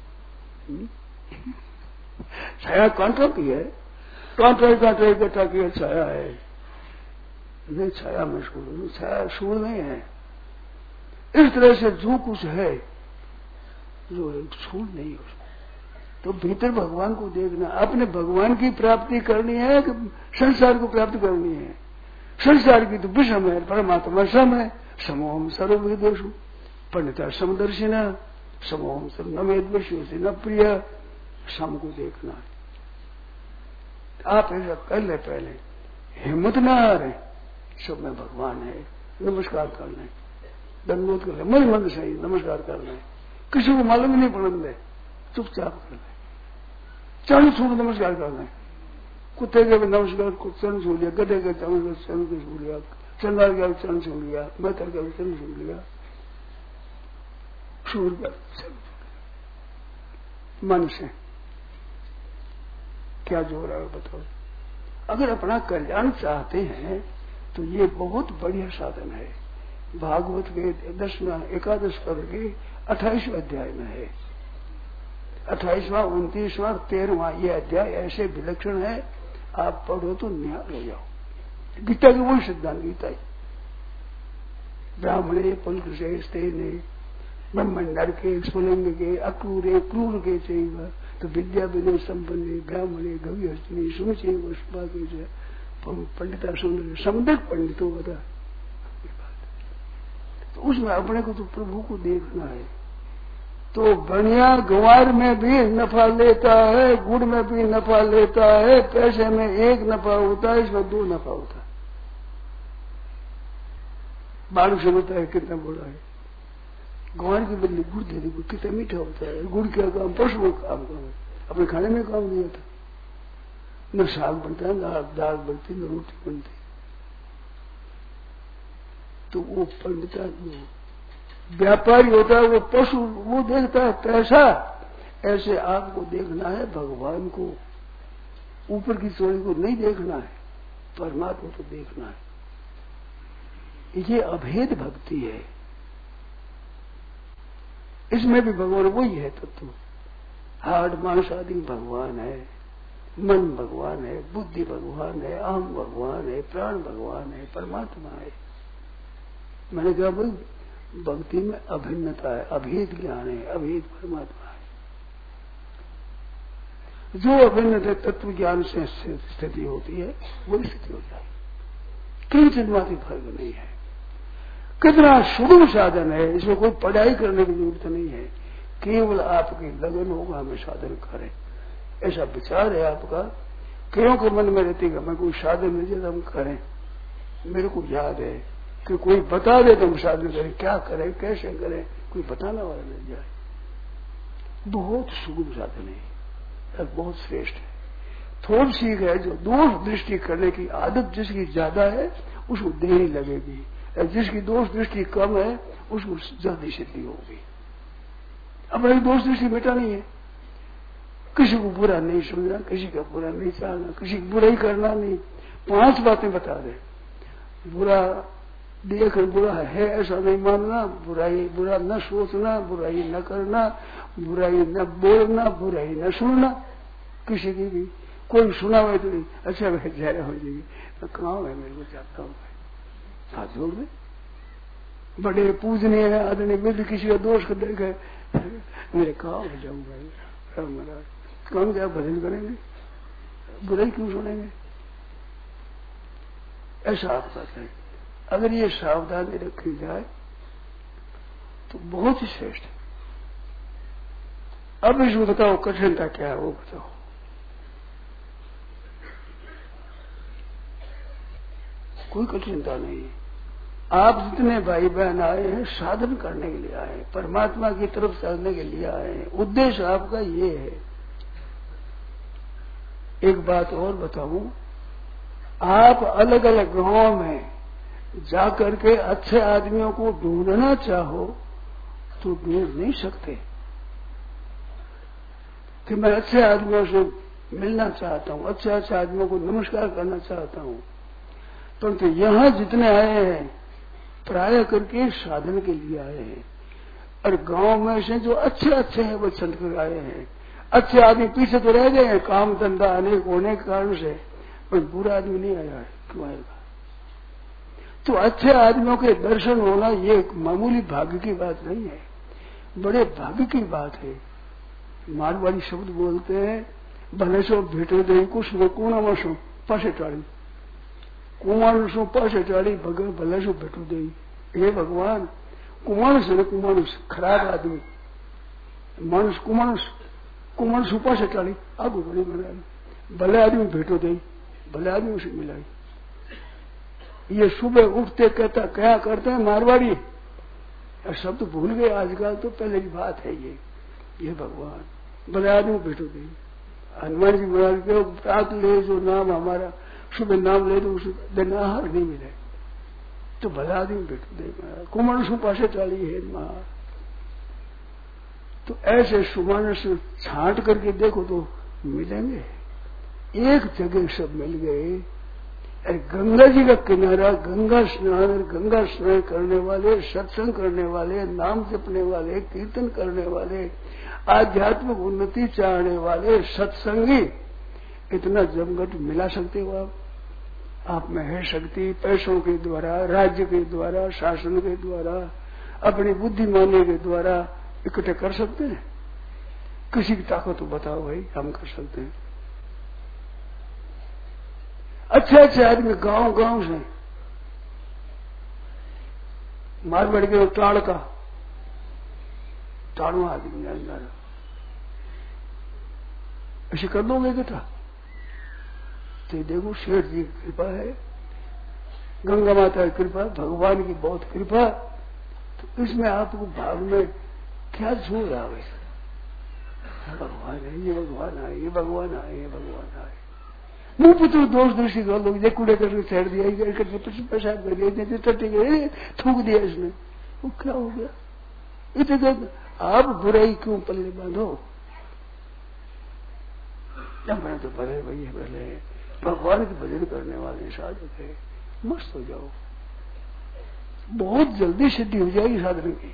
छाया कांटों की है, कांटो इकट्ठा की छाया है, नहीं छाया में सूर, छाया सूर नहीं है। इस तरह से जो कुछ है जो सूर नहीं हो, तो भीतर भगवान को देखना। अपने भगवान की प्राप्ति करनी है कि संसार को प्राप्त करनी है? संसार की तो विषम है, परमात्मा सम है। समोहम सर्वविदेशु पंडिता समदर्शिना, समोहम सर्व नमेद्वेषु से न प्रिय। सम को देखना है। आप ऐसा कर ले, पहले हिम्मत ना हारे, सब में भगवान है, नमस्कार करना है, दंडोत कर ले, मन सही नमस्कार करना है, किसी को मालूम नहीं पड़ने दे, चुपचाप करना है, चरण छू नमस्कार करना है। कुत्ते के भी नमस्कार चरण छू लिया, गधे के चरण छू लिया, चंडाल का चरण छू लिया, बेहतर का चरण छू लिया, सूर का मन से क्या जो रहा है बताओ। अगर अपना कल्याण चाहते हैं तो ये बहुत बढ़िया साधन है। भागवत के 10वां एकादश पर्व के 28वें अध्याय में है। 28वां 29वां 13वां ये अध्याय ऐसे विलक्षण है, आप पढ़ो तो निहाल हो जाओ। गीता की वही सिद्धांत गीता ही। ब्राह्मणे पुलकृषेस्तेने ब्रह्मंडर के स्फुलिंग के अक्रूरे क्रूर के चाहिए तो विद्या विनय संपन्ने ब्राह्मणे गव्यस्तिनी सुनिचे वस्पा के पंडिता सुंदर समुद्र पंडितों बता। तो उसमें अपने को तो प्रभु को देखना है। तो बढ़िया गुवार में भी नफा लेता है, गुड़ में भी नफा लेता है, पैसे में एक नफा होता है, इसमें दो नफा होता है। बालक समझता है कितना बड़ा है, गुवार के बदले गुड़ दे दे, कितना मीठा होता है। गुड़ क्या काम, पशु में काम कर, अपने खाने में काम नहीं होता। न साग बनता है, न दाल बनती, न रोटी बनती। तो वो पंडिता व्यापारी होता है, वो पशु, वो देखता है पैसा। ऐसे आपको देखना है भगवान को, ऊपर की चोरी को नहीं देखना है, परमात्मा को देखना है। ये अभेद भक्ति है। इसमें भी भगवान वही है तत्व। हार्ड मांस आदि भगवान है, मन भगवान है, बुद्धि भगवान है, अहम भगवान है, प्राण भगवान है, परमात्मा है। मैंने कहा भाई भक्ति में अभिन्नता है, अभेद ज्ञान है, अभेद परमात्मा है। जो अभिन्न तत्व ज्ञान से स्थिति होती है वही स्थिति हो जाए, किंचित मात्र फर्क नहीं है। कितना सुगम साधन है, इसमें कोई पढ़ाई करने की जरूरत नहीं है। केवल आपकी लगन होगा हमें साधन करें, ऐसा विचार है आपका। क्यों के मन में रहती है मैं कोई साधन नहीं जब हम करें। मेरे को याद है कि कोई बता दे तो हम साधन करें, क्या करें कैसे करें, कोई बताना वाला मिल जाए। बहुत सुगम साधन है, बहुत श्रेष्ठ है। थोड़ी सी है जो दोष दृष्टि करने की आदत जिसकी ज्यादा है उसको देरी लगेगी, जिसकी दोष दृष्टि कम है उसको जल्दी सिद्धि होगी। अब दोष दृष्टि बेटा नहीं है, किसी को बुरा नहीं सुनना, किसी का बुरा नहीं चाहना, किसी को बुराई करना नहीं। 5 बातें बता दे। बुरा देख बुरा है ऐसा नहीं मानना, बुराई बुरा न सोचना, बुराई न करना, बुराई न बोलना, बुराई न सुनना। किसी की भी कोई सुना हुआ तो नहीं, अच्छा वह जय हो जाएगी तो कहाँ है, मेरे को चाहता हूँ हाथ जोड़ दे। बड़े पूजनीय है आदरणीय मित्र किसी का दोष कर देखे मेरे काम हो जाऊं भाई राम महाराज, काम क्या भजन करेंगे, बुराई क्यों सुनेंगे? ऐसा आप कहते हैं। अगर ये सावधानी रखी जाए तो बहुत ही श्रेष्ठ है। अब इसमें बताओ कठिनता क्या है, वो बताओ। कोई कठिनता नहीं है। आप जितने भाई बहन आए हैं साधन करने के लिए आए हैं, परमात्मा की तरफ चलने के लिए आए हैं। उद्देश्य आपका ये है। एक बात और बताऊं, आप अलग अलग गांव में जाकर के अच्छे आदमियों को ढूंढना चाहो तो ढूंढ नहीं सकते कि मैं अच्छे आदमियों से मिलना चाहता हूं, अच्छे अच्छे आदमियों को नमस्कार करना चाहता हूं। परंतु यहां जितने आए हैं प्राय करके साधन के लिए आए हैं, और गांव में से जो अच्छे अच्छे हैं वो चल कर आए हैं। अच्छे आदमी पीछे तो रह गए हैं काम धंधा अनेक होने के कारण से, पर बुरा आदमी नहीं आया है। क्यों आएगा? तो अच्छे आदमियों के दर्शन होना ये मामूली भाग्य की बात नहीं है, बड़े भाग्य की बात है। मारवाड़ी शब्द बोलते हैं, भले सो भेटो दे कुछ कोना सो पासे टाड़ी, कुमार सो पासे टाड़ी भले सो भेटो दे। हे भगवान, कुमार से कुमानुष खराब आदमी, मानुष कुमार सो पासे टाड़ी आगू बड़ी बनाई, भले आदमी भेटो दे, भले आदमी से मिलाई। ये सुबह उठते कहता क्या करते हैं मारवाड़ी, शब्द भूल गए आजकल, तो पहले की बात है ये भगवान भले आदमी भेटो दे। हनुमान जी महाराज के रात ले जो नाम हमारा सुबह नाम ले दो उसे दिन आहार नहीं मिले, तो भले आदमी भेटो दे। कुमार सु पासे चाली है महाराज। तो ऐसे सुमानस छांट करके देखो तो मिलेंगे, एक जगह सब मिल गए। गंगा जी का किनारा, गंगा स्नान करने वाले, सत्संग करने वाले, नाम जपने वाले, कीर्तन करने वाले, आध्यात्मिक उन्नति चाहने वाले सत्संगी, इतना जमघट मिला सकते हो आप में है शक्ति। पैसों के द्वारा, राज्य के द्वारा, शासन के द्वारा, अपनी बुद्धिमानी के द्वारा इकट्ठे कर सकते हैं? किसी की ताकत तो बताओ भाई, हम कर सकते हैं। अच्छे अच्छे आदमी गांव गांव से, मारवाड़ी के टाड़ का टाड़ू आदमी अंदर ऐसे कर दोगे बेटा तो देखो शेठ जी की कृपा है, गंगा माता की कृपा, भगवान की बहुत कृपा। तो इसमें आपको भाग में क्या झूल रहा है? भगवान है, ये भगवान आए, ये भगवान आए, ये भगवान आए। मुंह पुत्र दोष दृष्टि कर लोग कूड़े करके छेड़ दिया, पेशाब कर दिया, टट्टी गए थूक दिया इसने, वो क्या हो गया? इतने आप बुराई क्यों पल्ले बांधो? मैं तो भले भैया भले भगवान के भजन करने वाले साधक है, मस्त हो जाओ, बहुत जल्दी सिद्धि हो जाएगी साधन की।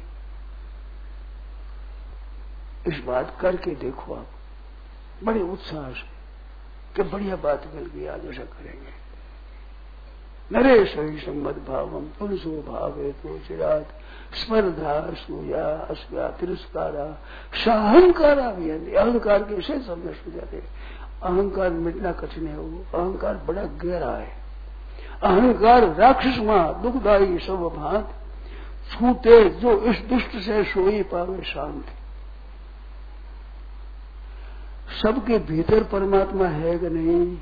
इस बात करके देखो आप बड़े उत्साह से कि बढ़िया बात मिल गई, आज ऐसा करेंगे। नरेश संबद्ध भावम पुरुषो भावे तो चिरात स्पर्धा सूया अस्या तिरस्कारा साहंकारा भी अहंकार के से सब नष्ट हो जाते। अहंकार मिटना कठिन है, वो अहंकार बड़ा गहरा है। अहंकार राक्षस मां दुखदायी सब भांत छूटे जो इस दुष्ट से सोई पावे शांति। सबके भीतर परमात्मा है कि नहीं?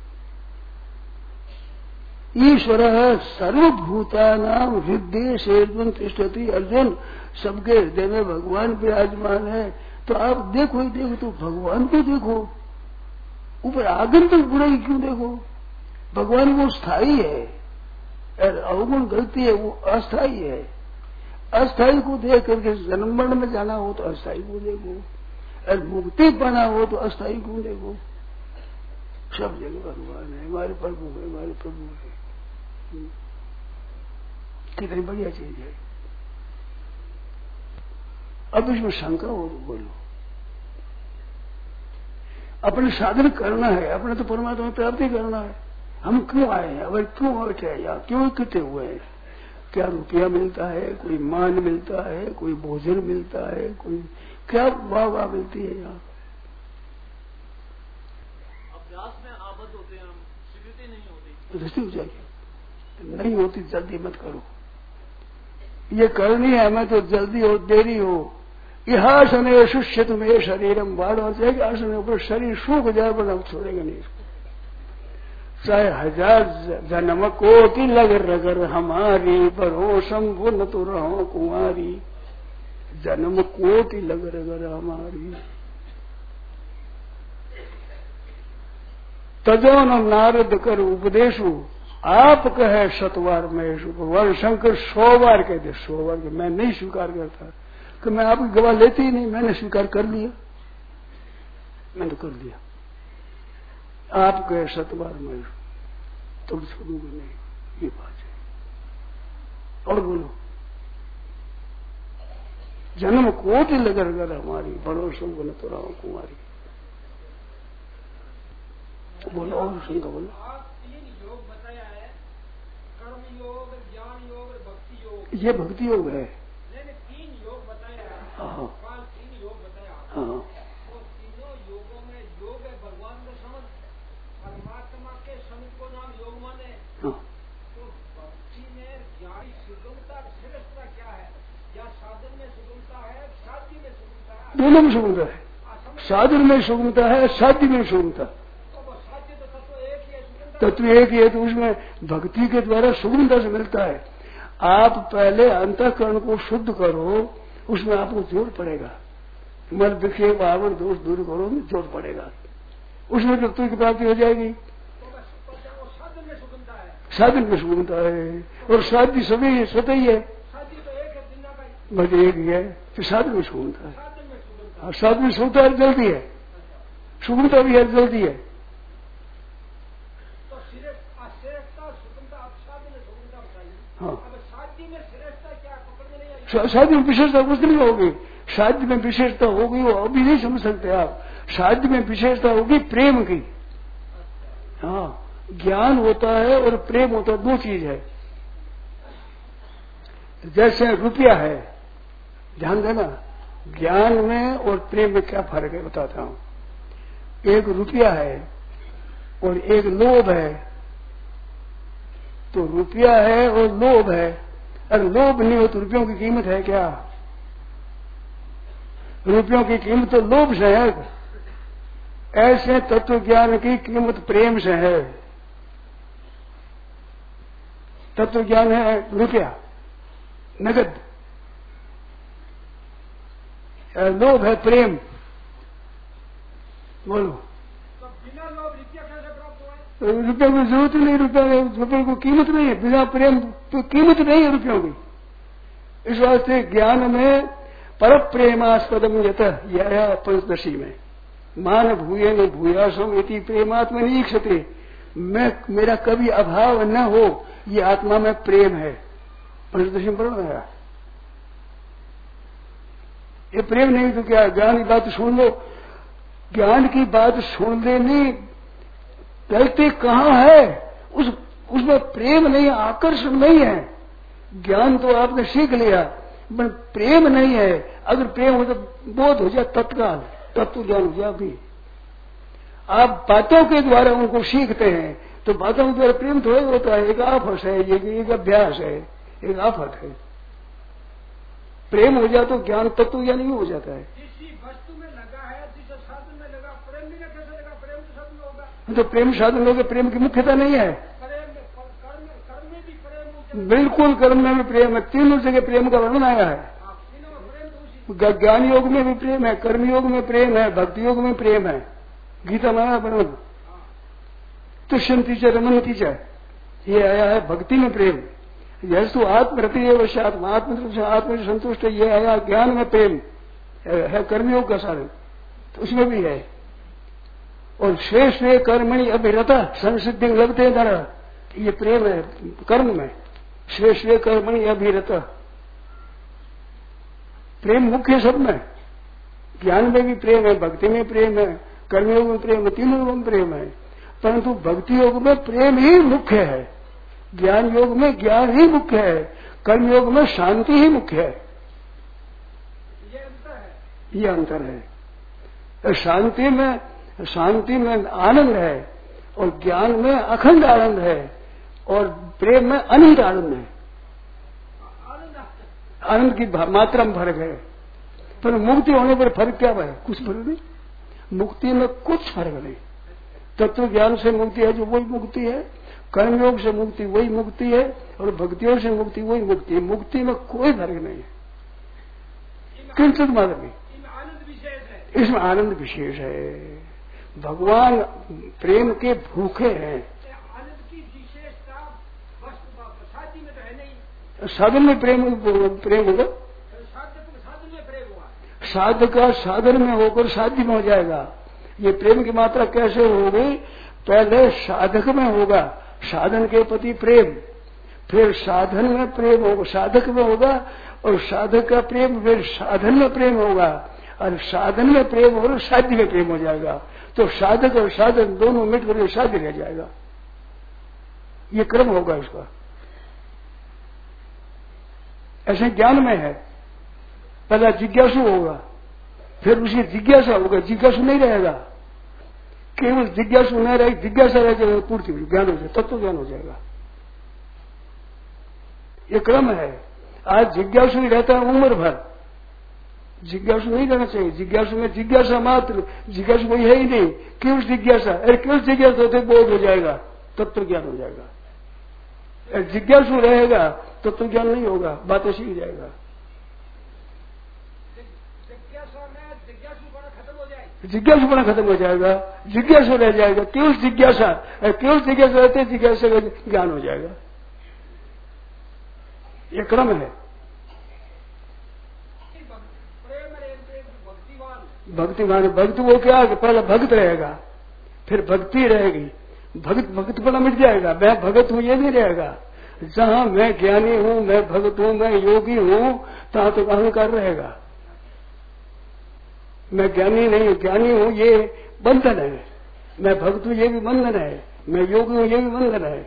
ईश्वर सर्वभूतानाम हृदय सेर्वन तिष्ठति। अर्जुन, सबके हृदय में भगवान विराजमान है। तो आप देखो ही देखो, तो भगवान को देखो, ऊपर आगंतुक बुराई क्यों देखो? भगवान वो स्थायी है और अवगुण गलती है वो अस्थायी है। अस्थायी को देख करके जन्म मरण में जाना हो तो अस्थायी को देखो, और मुक्ति पाना हो तो अस्थायी को देखो। सब जगह भगवान है, हमारे प्रभु है, हमारे प्रभु है। कितनी बढ़िया चीज है। अब इसमें शंका हो तो बोलो, अपने साधन करना है, अपने तो परमात्मा प्राप्ति करना है। हम क्यों आए हैं, अब क्यों बैठे हैं, या क्यों इकट्ठे हुए हैं? क्या रुपया मिलता है, कोई मान मिलता है, कोई भोजन मिलता है, कोई क्या वाह वाह मिलती है। यहाँ अभ्यास में आबद्ध होते हैं हम, स्वीकृति नहीं होती, दृष्टि हो जाएगी, नहीं होती जल्दी मत करो। ये करनी है हमें तो जल्दी हो देरी हो। यह आसन शुष्य तुम्हें शरीरम बाढ़ हो जाएगी, आसन ऊपर शरीर सूख जाए पर हम छोड़ेंगे नहीं इसको। चाहे 1000 जन्म कोटि लग रगर हमारी, बरो शंभु न तो रहो कुंवारी। जन्म कोटि लग रगर हमारी, तजो न नारद कर उपदेशु, आप कहे शतवार महेशु। भगवान शंकर 100 बार कह दे, 100 बार मैं नहीं स्वीकार करता कि मैं आपकी गवाह लेती ही नहीं, मैंने स्वीकार कर लिया, मैंने कर दिया। आप कहे शतवार महेशु, तुम छोड़ोगे नहीं, ये बात है। और बोलो, जन्म कोटि लगर गर हमारी, भरोसा बोले तो रहो कुमारी। बोलो और शंकर बोलो। ये भक्ति योग है। 3 योग बताया है। हाँ 3 योग बताया। हाँ तो तीनों योगों में योग है भगवान का समझ, परमात्मा के समीप को नाम योग माने। हाँ। तो भक्ति में ज्ञान सुगमता श्रेष्ठता क्या है? या साधन में सुगमता है, साध्य में सुगमता है? दोनों में सुगमता है, साधन में सुगमता है, साध्य में सुगमता। साध्य तो तत्व एक ही है, तत्व एक ही है, तो उसमें भक्ति के द्वारा सुगमता से मिलता है। आप पहले अंतःकरण को शुद्ध करो, उसमें आपको जोर पड़ेगा। मल विक्षेप आवरण दोष दूर करो, में जोर पड़ेगा, उसमें तत्व की प्राप्ति हो जाएगी। साधन में सुगमता है, साधन में सुगमता है, और साध्य सभी स्वतः ही है, साध्य तो एक है, दिन का बस एक ही है, तो साधन में सुगमता है। साधन में सुगमता। हाँ, साधन में सुगमता है, जल्दी है, सुगमता भी है, जल्दी है। तो श्रेष्ठता सुगमता आप साधन में सुगमता बताइए। हाँ, शादी में विशेषता कुछ नहीं होगी, शादी में विशेषता होगी वो अभी नहीं समझ सकते आप। शादी में विशेषता होगी प्रेम की। हाँ, ज्ञान होता है और प्रेम होता है, 2 चीज है। जैसे रुपया है, ध्यान देना, ज्ञान में और प्रेम में क्या फर्क है बताता हूं। एक रुपया है और एक लोभ है। तो रुपया है और लोभ है, अगर लोभ नहीं हो तो रुपयों की कीमत है क्या? रुपयों की कीमत तो लोभ से है। ऐसे तत्व ज्ञान की कीमत प्रेम से है। तत्व ज्ञान है रुपया, नगद, लोभ है प्रेम। बोलो, तो बिना लोभ रुपया कैसे प्राप्त हुआ? रुपये की जरूरत नहीं, रुपये को कीमत नहीं है, बिना प्रेम तो कीमत नहीं है रुपयों की। इस वास्ते ज्ञान में पर प्रेमास्पदम यत यह पंचदशी में मान भूये न भूयासम इति प्रेमात्मा नहीं क्षते। मैं मेरा कभी अभाव न हो, ये आत्मा में प्रेम है। पंचदशी में पढ़ो ना, ये प्रेम नहीं तो क्या? ज्ञान की बात सुन लो, ज्ञान की बात सुन लेनी, गलती कहाँ है? उसमें प्रेम नहीं, आकर्षण नहीं है। ज्ञान तो आपने सीख लिया, पर प्रेम नहीं है। अगर प्रेम हो तो बोध हो जाए तत्काल, तत्व ज्ञान हो जाए। अभी आप बातों के द्वारा उनको सीखते हैं, तो बातों के द्वारा प्रेम थोड़ा होता है। एक आफत है, एक अभ्यास है, एक आफत है। प्रेम हो जाए तो ज्ञान तत्व ज्ञान ही हो जाता है। जिस वस्तु में लगा है, जिस साधन में लगा, प्रेम में कैसे लगा? प्रेम तो साधन में होगा। तो प्रेम साधन लोग, प्रेम की मुख्यता नहीं है। कर्म में भी प्रेम, बिल्कुल कर्म में भी प्रेम है। तीनों जगह प्रेम का वर्णन आया है। ज्ञान योग में भी प्रेम है, कर्म योग में प्रेम है, भक्ति योग में प्रेम है। गीता में आया वर्णन, तुष्यंती च रमन्ति च, ये आया है भक्ति में प्रेम। यस्तु आत्मरति आत्मा आत्म संतुष्ट, ये आया ज्ञान में प्रेम है, कर्मयोग का साधन, तो उसमें भी है। और शेष कर्मणि अभिरत संसिद्धि लगते नर, ये प्रेम है कर्म में। शेष कर्मणि अभिरत, प्रेम मुख्य सब में। ज्ञान में भी प्रेम है, भक्ति में प्रेम है, कर्मयोग में प्रेम है, तीनों में प्रेम है। परंतु भक्ति योग में प्रेम ही मुख्य है, ज्ञान योग में ज्ञान ही मुख्य है। कर्मयोग में शांति ही मुख्य है। ये अंतर है। शांति में आनंद है और ज्ञान में अखंड आनंद है और प्रेम में अनंत आनंद है। आनंद की मात्रा में फर्क है, पर मुक्ति होने पर फर्क क्या है? कुछ फर्क नहीं। मुक्ति में कुछ फर्क नहीं। तत्व ज्ञान से मुक्ति है जो वही मुक्ति है, कर्मयोग से मुक्ति वही मुक्ति है और भक्तियों से मुक्ति वही मुक्ति है। मुक्ति में कोई फर्क नहीं है, किंचित मात्र भी। इसमें आनंद विशेष है। भगवान प्रेम के भूखे हैं। आनंद की विशेषता शादी में तो है नहीं। साधन में प्रेम होगा। साधन में प्रेम हुआ। साध का साधन में होकर साध्य में हो जाएगा। ये प्रेम की मात्रा कैसे होगी? पहले साधक में होगा, साधन के प्रति प्रेम, फिर साधन में प्रेम होगा, साधक में होगा और साधक का प्रेम फिर साधन में प्रेम होगा और साधन में प्रेम होगा साध्य में प्रेम हो जाएगा। तो साधक और साधन दोनों मिट करके साध्य रह जाएगा। ये क्रम होगा इसका। ऐसे ज्ञान में है, पहला जिज्ञासु होगा, फिर उसी जिज्ञासा होगा। जिज्ञासु नहीं रहेगा, केवल जिज्ञासु नहीं रहेगी, जिज्ञासा रह जाएगा, पूर्ति ज्ञान हो जाएगा, तत्व ज्ञान हो जाएगा। ये क्रम है। आज जिज्ञासु ही रहता है उम्र भर, जिज्ञासु नहीं रहना चाहिए। जिज्ञासु में जिज्ञासा मात्र, जिज्ञासु कोई है ही नहीं, केवल जिज्ञासा। अरे केवल जिज्ञासा होते बोध हो जाएगा, तत्व ज्ञान हो जाएगा। जिज्ञासु रहेगा तत्व ज्ञान नहीं होगा, बातें सीख जाएगा। जिज्ञासुपना खत्म हो जाएगा, जिज्ञासु रह जाएगा, केवल जिज्ञासा। केवल जिज्ञासा रहते जिज्ञासा का ज्ञान हो जाएगा। ये क्रम है। भक्तिमान भक्त वो क्या? पहले भक्त रहेगा, फिर भक्ति रहेगी, भक्तपना मिट जाएगा। मैं भगत हूं ये नहीं रहेगा। जहां मैं ज्ञानी हूं, मैं भगत हूं, मैं योगी हूं, तहां तो अहंकार रहेगा। मैं ज्ञानी नहीं, ज्ञानी हूं ये बंधन है। मैं भक्त हूं ये भी बंधन है। मैं योगी हूं ये भी बंधन है।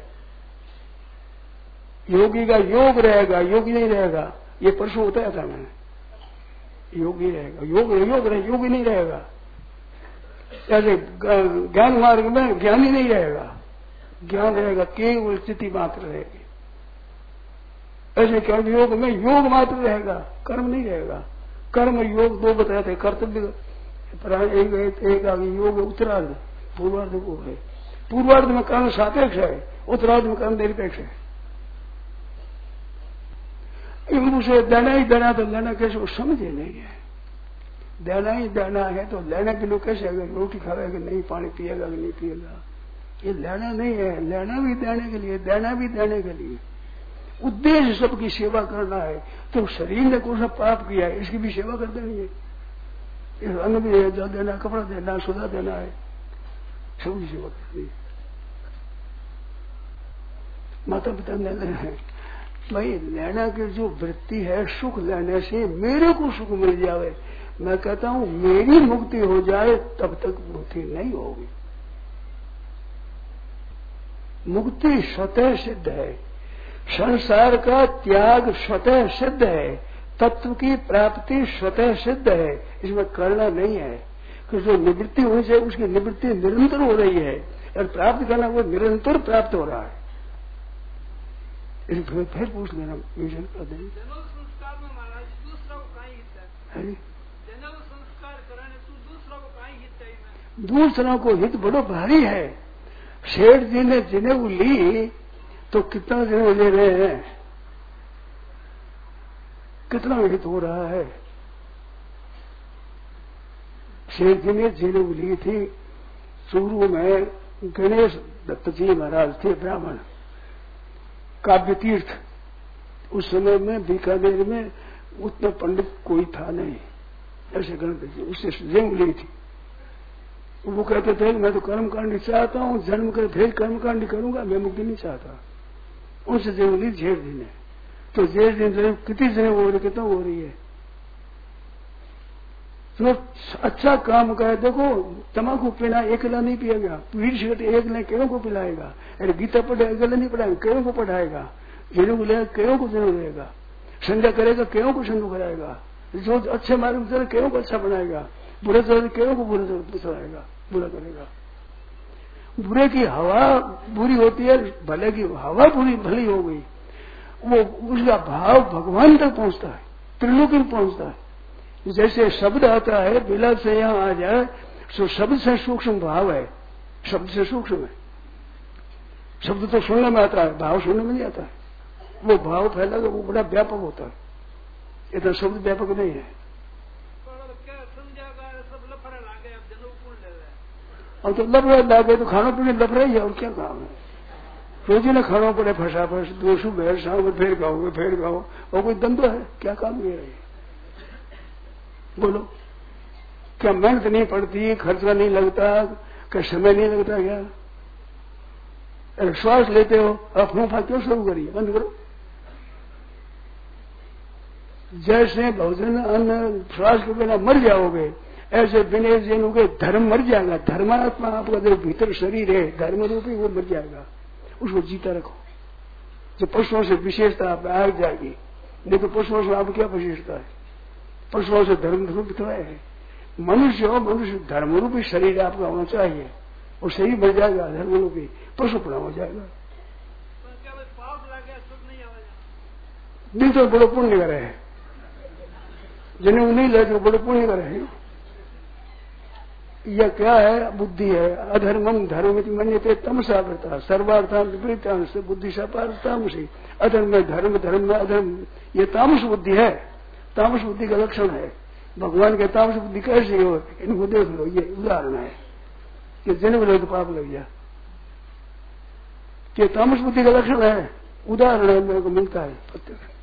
योगी का योग रहेगा, योगी नहीं रहेगा। ये परसों बताया था मैंने। योगी रहेगा, योग रहे, योगी नहीं रहेगा। ऐसे ज्ञान मार्ग में ज्ञानी नहीं रहेगा, ज्ञान रहेगा, केवल स्थिति मात्र रहेगी। ऐसे कर्म योग में योग मात्र रहेगा, कर्म नहीं रहेगा। कर्म योग दो बताए थे, कर्तव्य एक आगे योग उत्तरार्ध, पूर्वार्ध को है। पूर्वार्ध में कर्म सापेक्ष है, उत्तरार्ध में कर्म निरपेक्ष है। उसे देना ही देना, तो लेना कैसे वो समझे नहीं है। देना ही देना है तो लेना के लोग कैसे? अगर रोटी खाएगा नहीं, पानी पिएगा कि नहीं पिएगा, ये लेना नहीं है। लेना भी देने के लिए, देना भी देने के लिए। उद्देश्य सबकी सेवा करना है। तो शरीर ने कौन सा पाप किया है, इसकी भी सेवा कर देनी है। अन्न भी है, जल देना, कपड़ा देना, सुधा देना है, सबकी सेवा करनी है। माता पिता ने लेना है भाई। लेना की जो वृत्ति है, सुख लेने से मेरे को सुख मिल जाए, मैं कहता हूं मेरी मुक्ति हो जाए तब तक मुक्ति नहीं होगी। मुक्ति स्वतः सिद्ध है, संसार का त्याग स्वतः सिद्ध है, तत्व की प्राप्ति स्वतः सिद्ध है। इसमें करना नहीं है कि जो निवृत्ति हुई है उसकी निवृत्ति निरंतर हो रही है और प्राप्त करना वो निरंतर प्राप्त हो रहा है। फिर पूछ लेना विजन कर देंगे। जन्म संस्कार में महाराज दूसरा को कहीं हित है। जन्म संस्कार कराने तो दूसरा को कहीं हित है। दूसरा को हित बड़ो भारी है। शेठ जी ने जनेऊ ली तो कितना जनेऊ ले रहे हैं, कितना हित हो रहा है। शेठ जी ने जनेऊ ली थी। शुरू में गणेश दत्त जी महाराज थे, ब्राह्मण, काव्य तीर्थ। उस समय में बीकानेर में उतना पंडित कोई था नहीं, ऐसे गणपति जी उससे जंग ली थी। वो कहते थे मैं तो कर्मकांड चाहता हूँ, जन्म कर फिर कर्मकांड करूंगा, मैं मुक्ति नहीं चाहता। उनसे जंग ली जेठ जी ने। तो जेठ जी कितनी जंग हो रही, कितना हो रही है। तो अच्छा काम करे। देखो तम्बाकू पीना अकेला नहीं पिएगा, बीड़ी सिगरेट एक ने केवों को पिलाएगा। अरे गीता पढ़े अकेला नहीं पढ़ाएगा, केवों को पढ़ाएगा। जनेऊ को लेगा कईयों को जनेऊ रहेगा, संध्या करेगा कईयों को संधु कराएगा, जो अच्छे मार्ग में चले कईयों को अच्छा बनाएगा, बुरे चले कईयों को बुरे चलाएगा, बुरा करेगा। बुरे की हवा बुरी होती है, भले की हवा बुरी भली हो गई, वो उसका भाव भगवान तक पहुंचता है, त्रिलोकी में पहुंचता है। जैसे शब्द आता है बिलाप से यहां आ जाए, तो शब्द से सूक्ष्म भाव है, शब्द से सूक्ष्म है। शब्द तो सुनने में आता है, भाव सुनने में नहीं आता है। वो भाव फैला तो वो बड़ा व्यापक होता है, इतना शब्द व्यापक नहीं है। अब तो लफड़ा लागे तो खाना पीने लफड़ा ही है, और क्या काम है। रोजी ने खाना पड़े फसाफस, दोषु बहर शाम फिर गाओ, और कोई धंधा है, क्या काम ये रही। बोलो, क्या मेहनत नहीं पड़ती, खर्चा नहीं लगता, क्या समय नहीं लगता क्या? अरे श्वास लेते हो, अफवाह क्यों शुरू करिए, बंद करो। जैसे भोजन अन्न श्वास के बिना मर जाओगे, ऐसे बिना जिनों के धर्म मर जाएगा। धर्मात्मा आपका जो भीतर शरीर है धर्म रूपी, वो मर जाएगा, उसको जीता रखो। जो पशुओं से विशेषता आप आ जाएगी, नहीं तो पशुओं से आप क्या विशेषता है? पशुओं से धर्म रूप थोड़ा है। मनुष्य हो, मनुष्य धर्म रूपी शरीर आपका होना चाहिए, और शरीर मर जाएगा धर्म रूपी, पशुपना हो जाएगा। नहीं तो बड़ो पुण्य करे है, जिन्हें नहीं लगे बड़ो पुण्य करे है। यह क्या है? बुद्धि है। अधर्मम धर्म मन्यते तमसा वृता सर्वार्थान विपरीतान से बुद्धि सपार तामसी। अधर्म में धर्म, धर्म में अधर्म, ये तामस बुद्धि है। तामस बुद्धि का लक्षण है। भगवान के तामस बुद्धि कैसी हो, इनको देख लो, ये उदाहरण है कि जन्म लो तो पाप लग गया। कि तामस बुद्धि का लक्षण है, उदाहरण है, मेरे को मिलता है प्रत्यक्ष।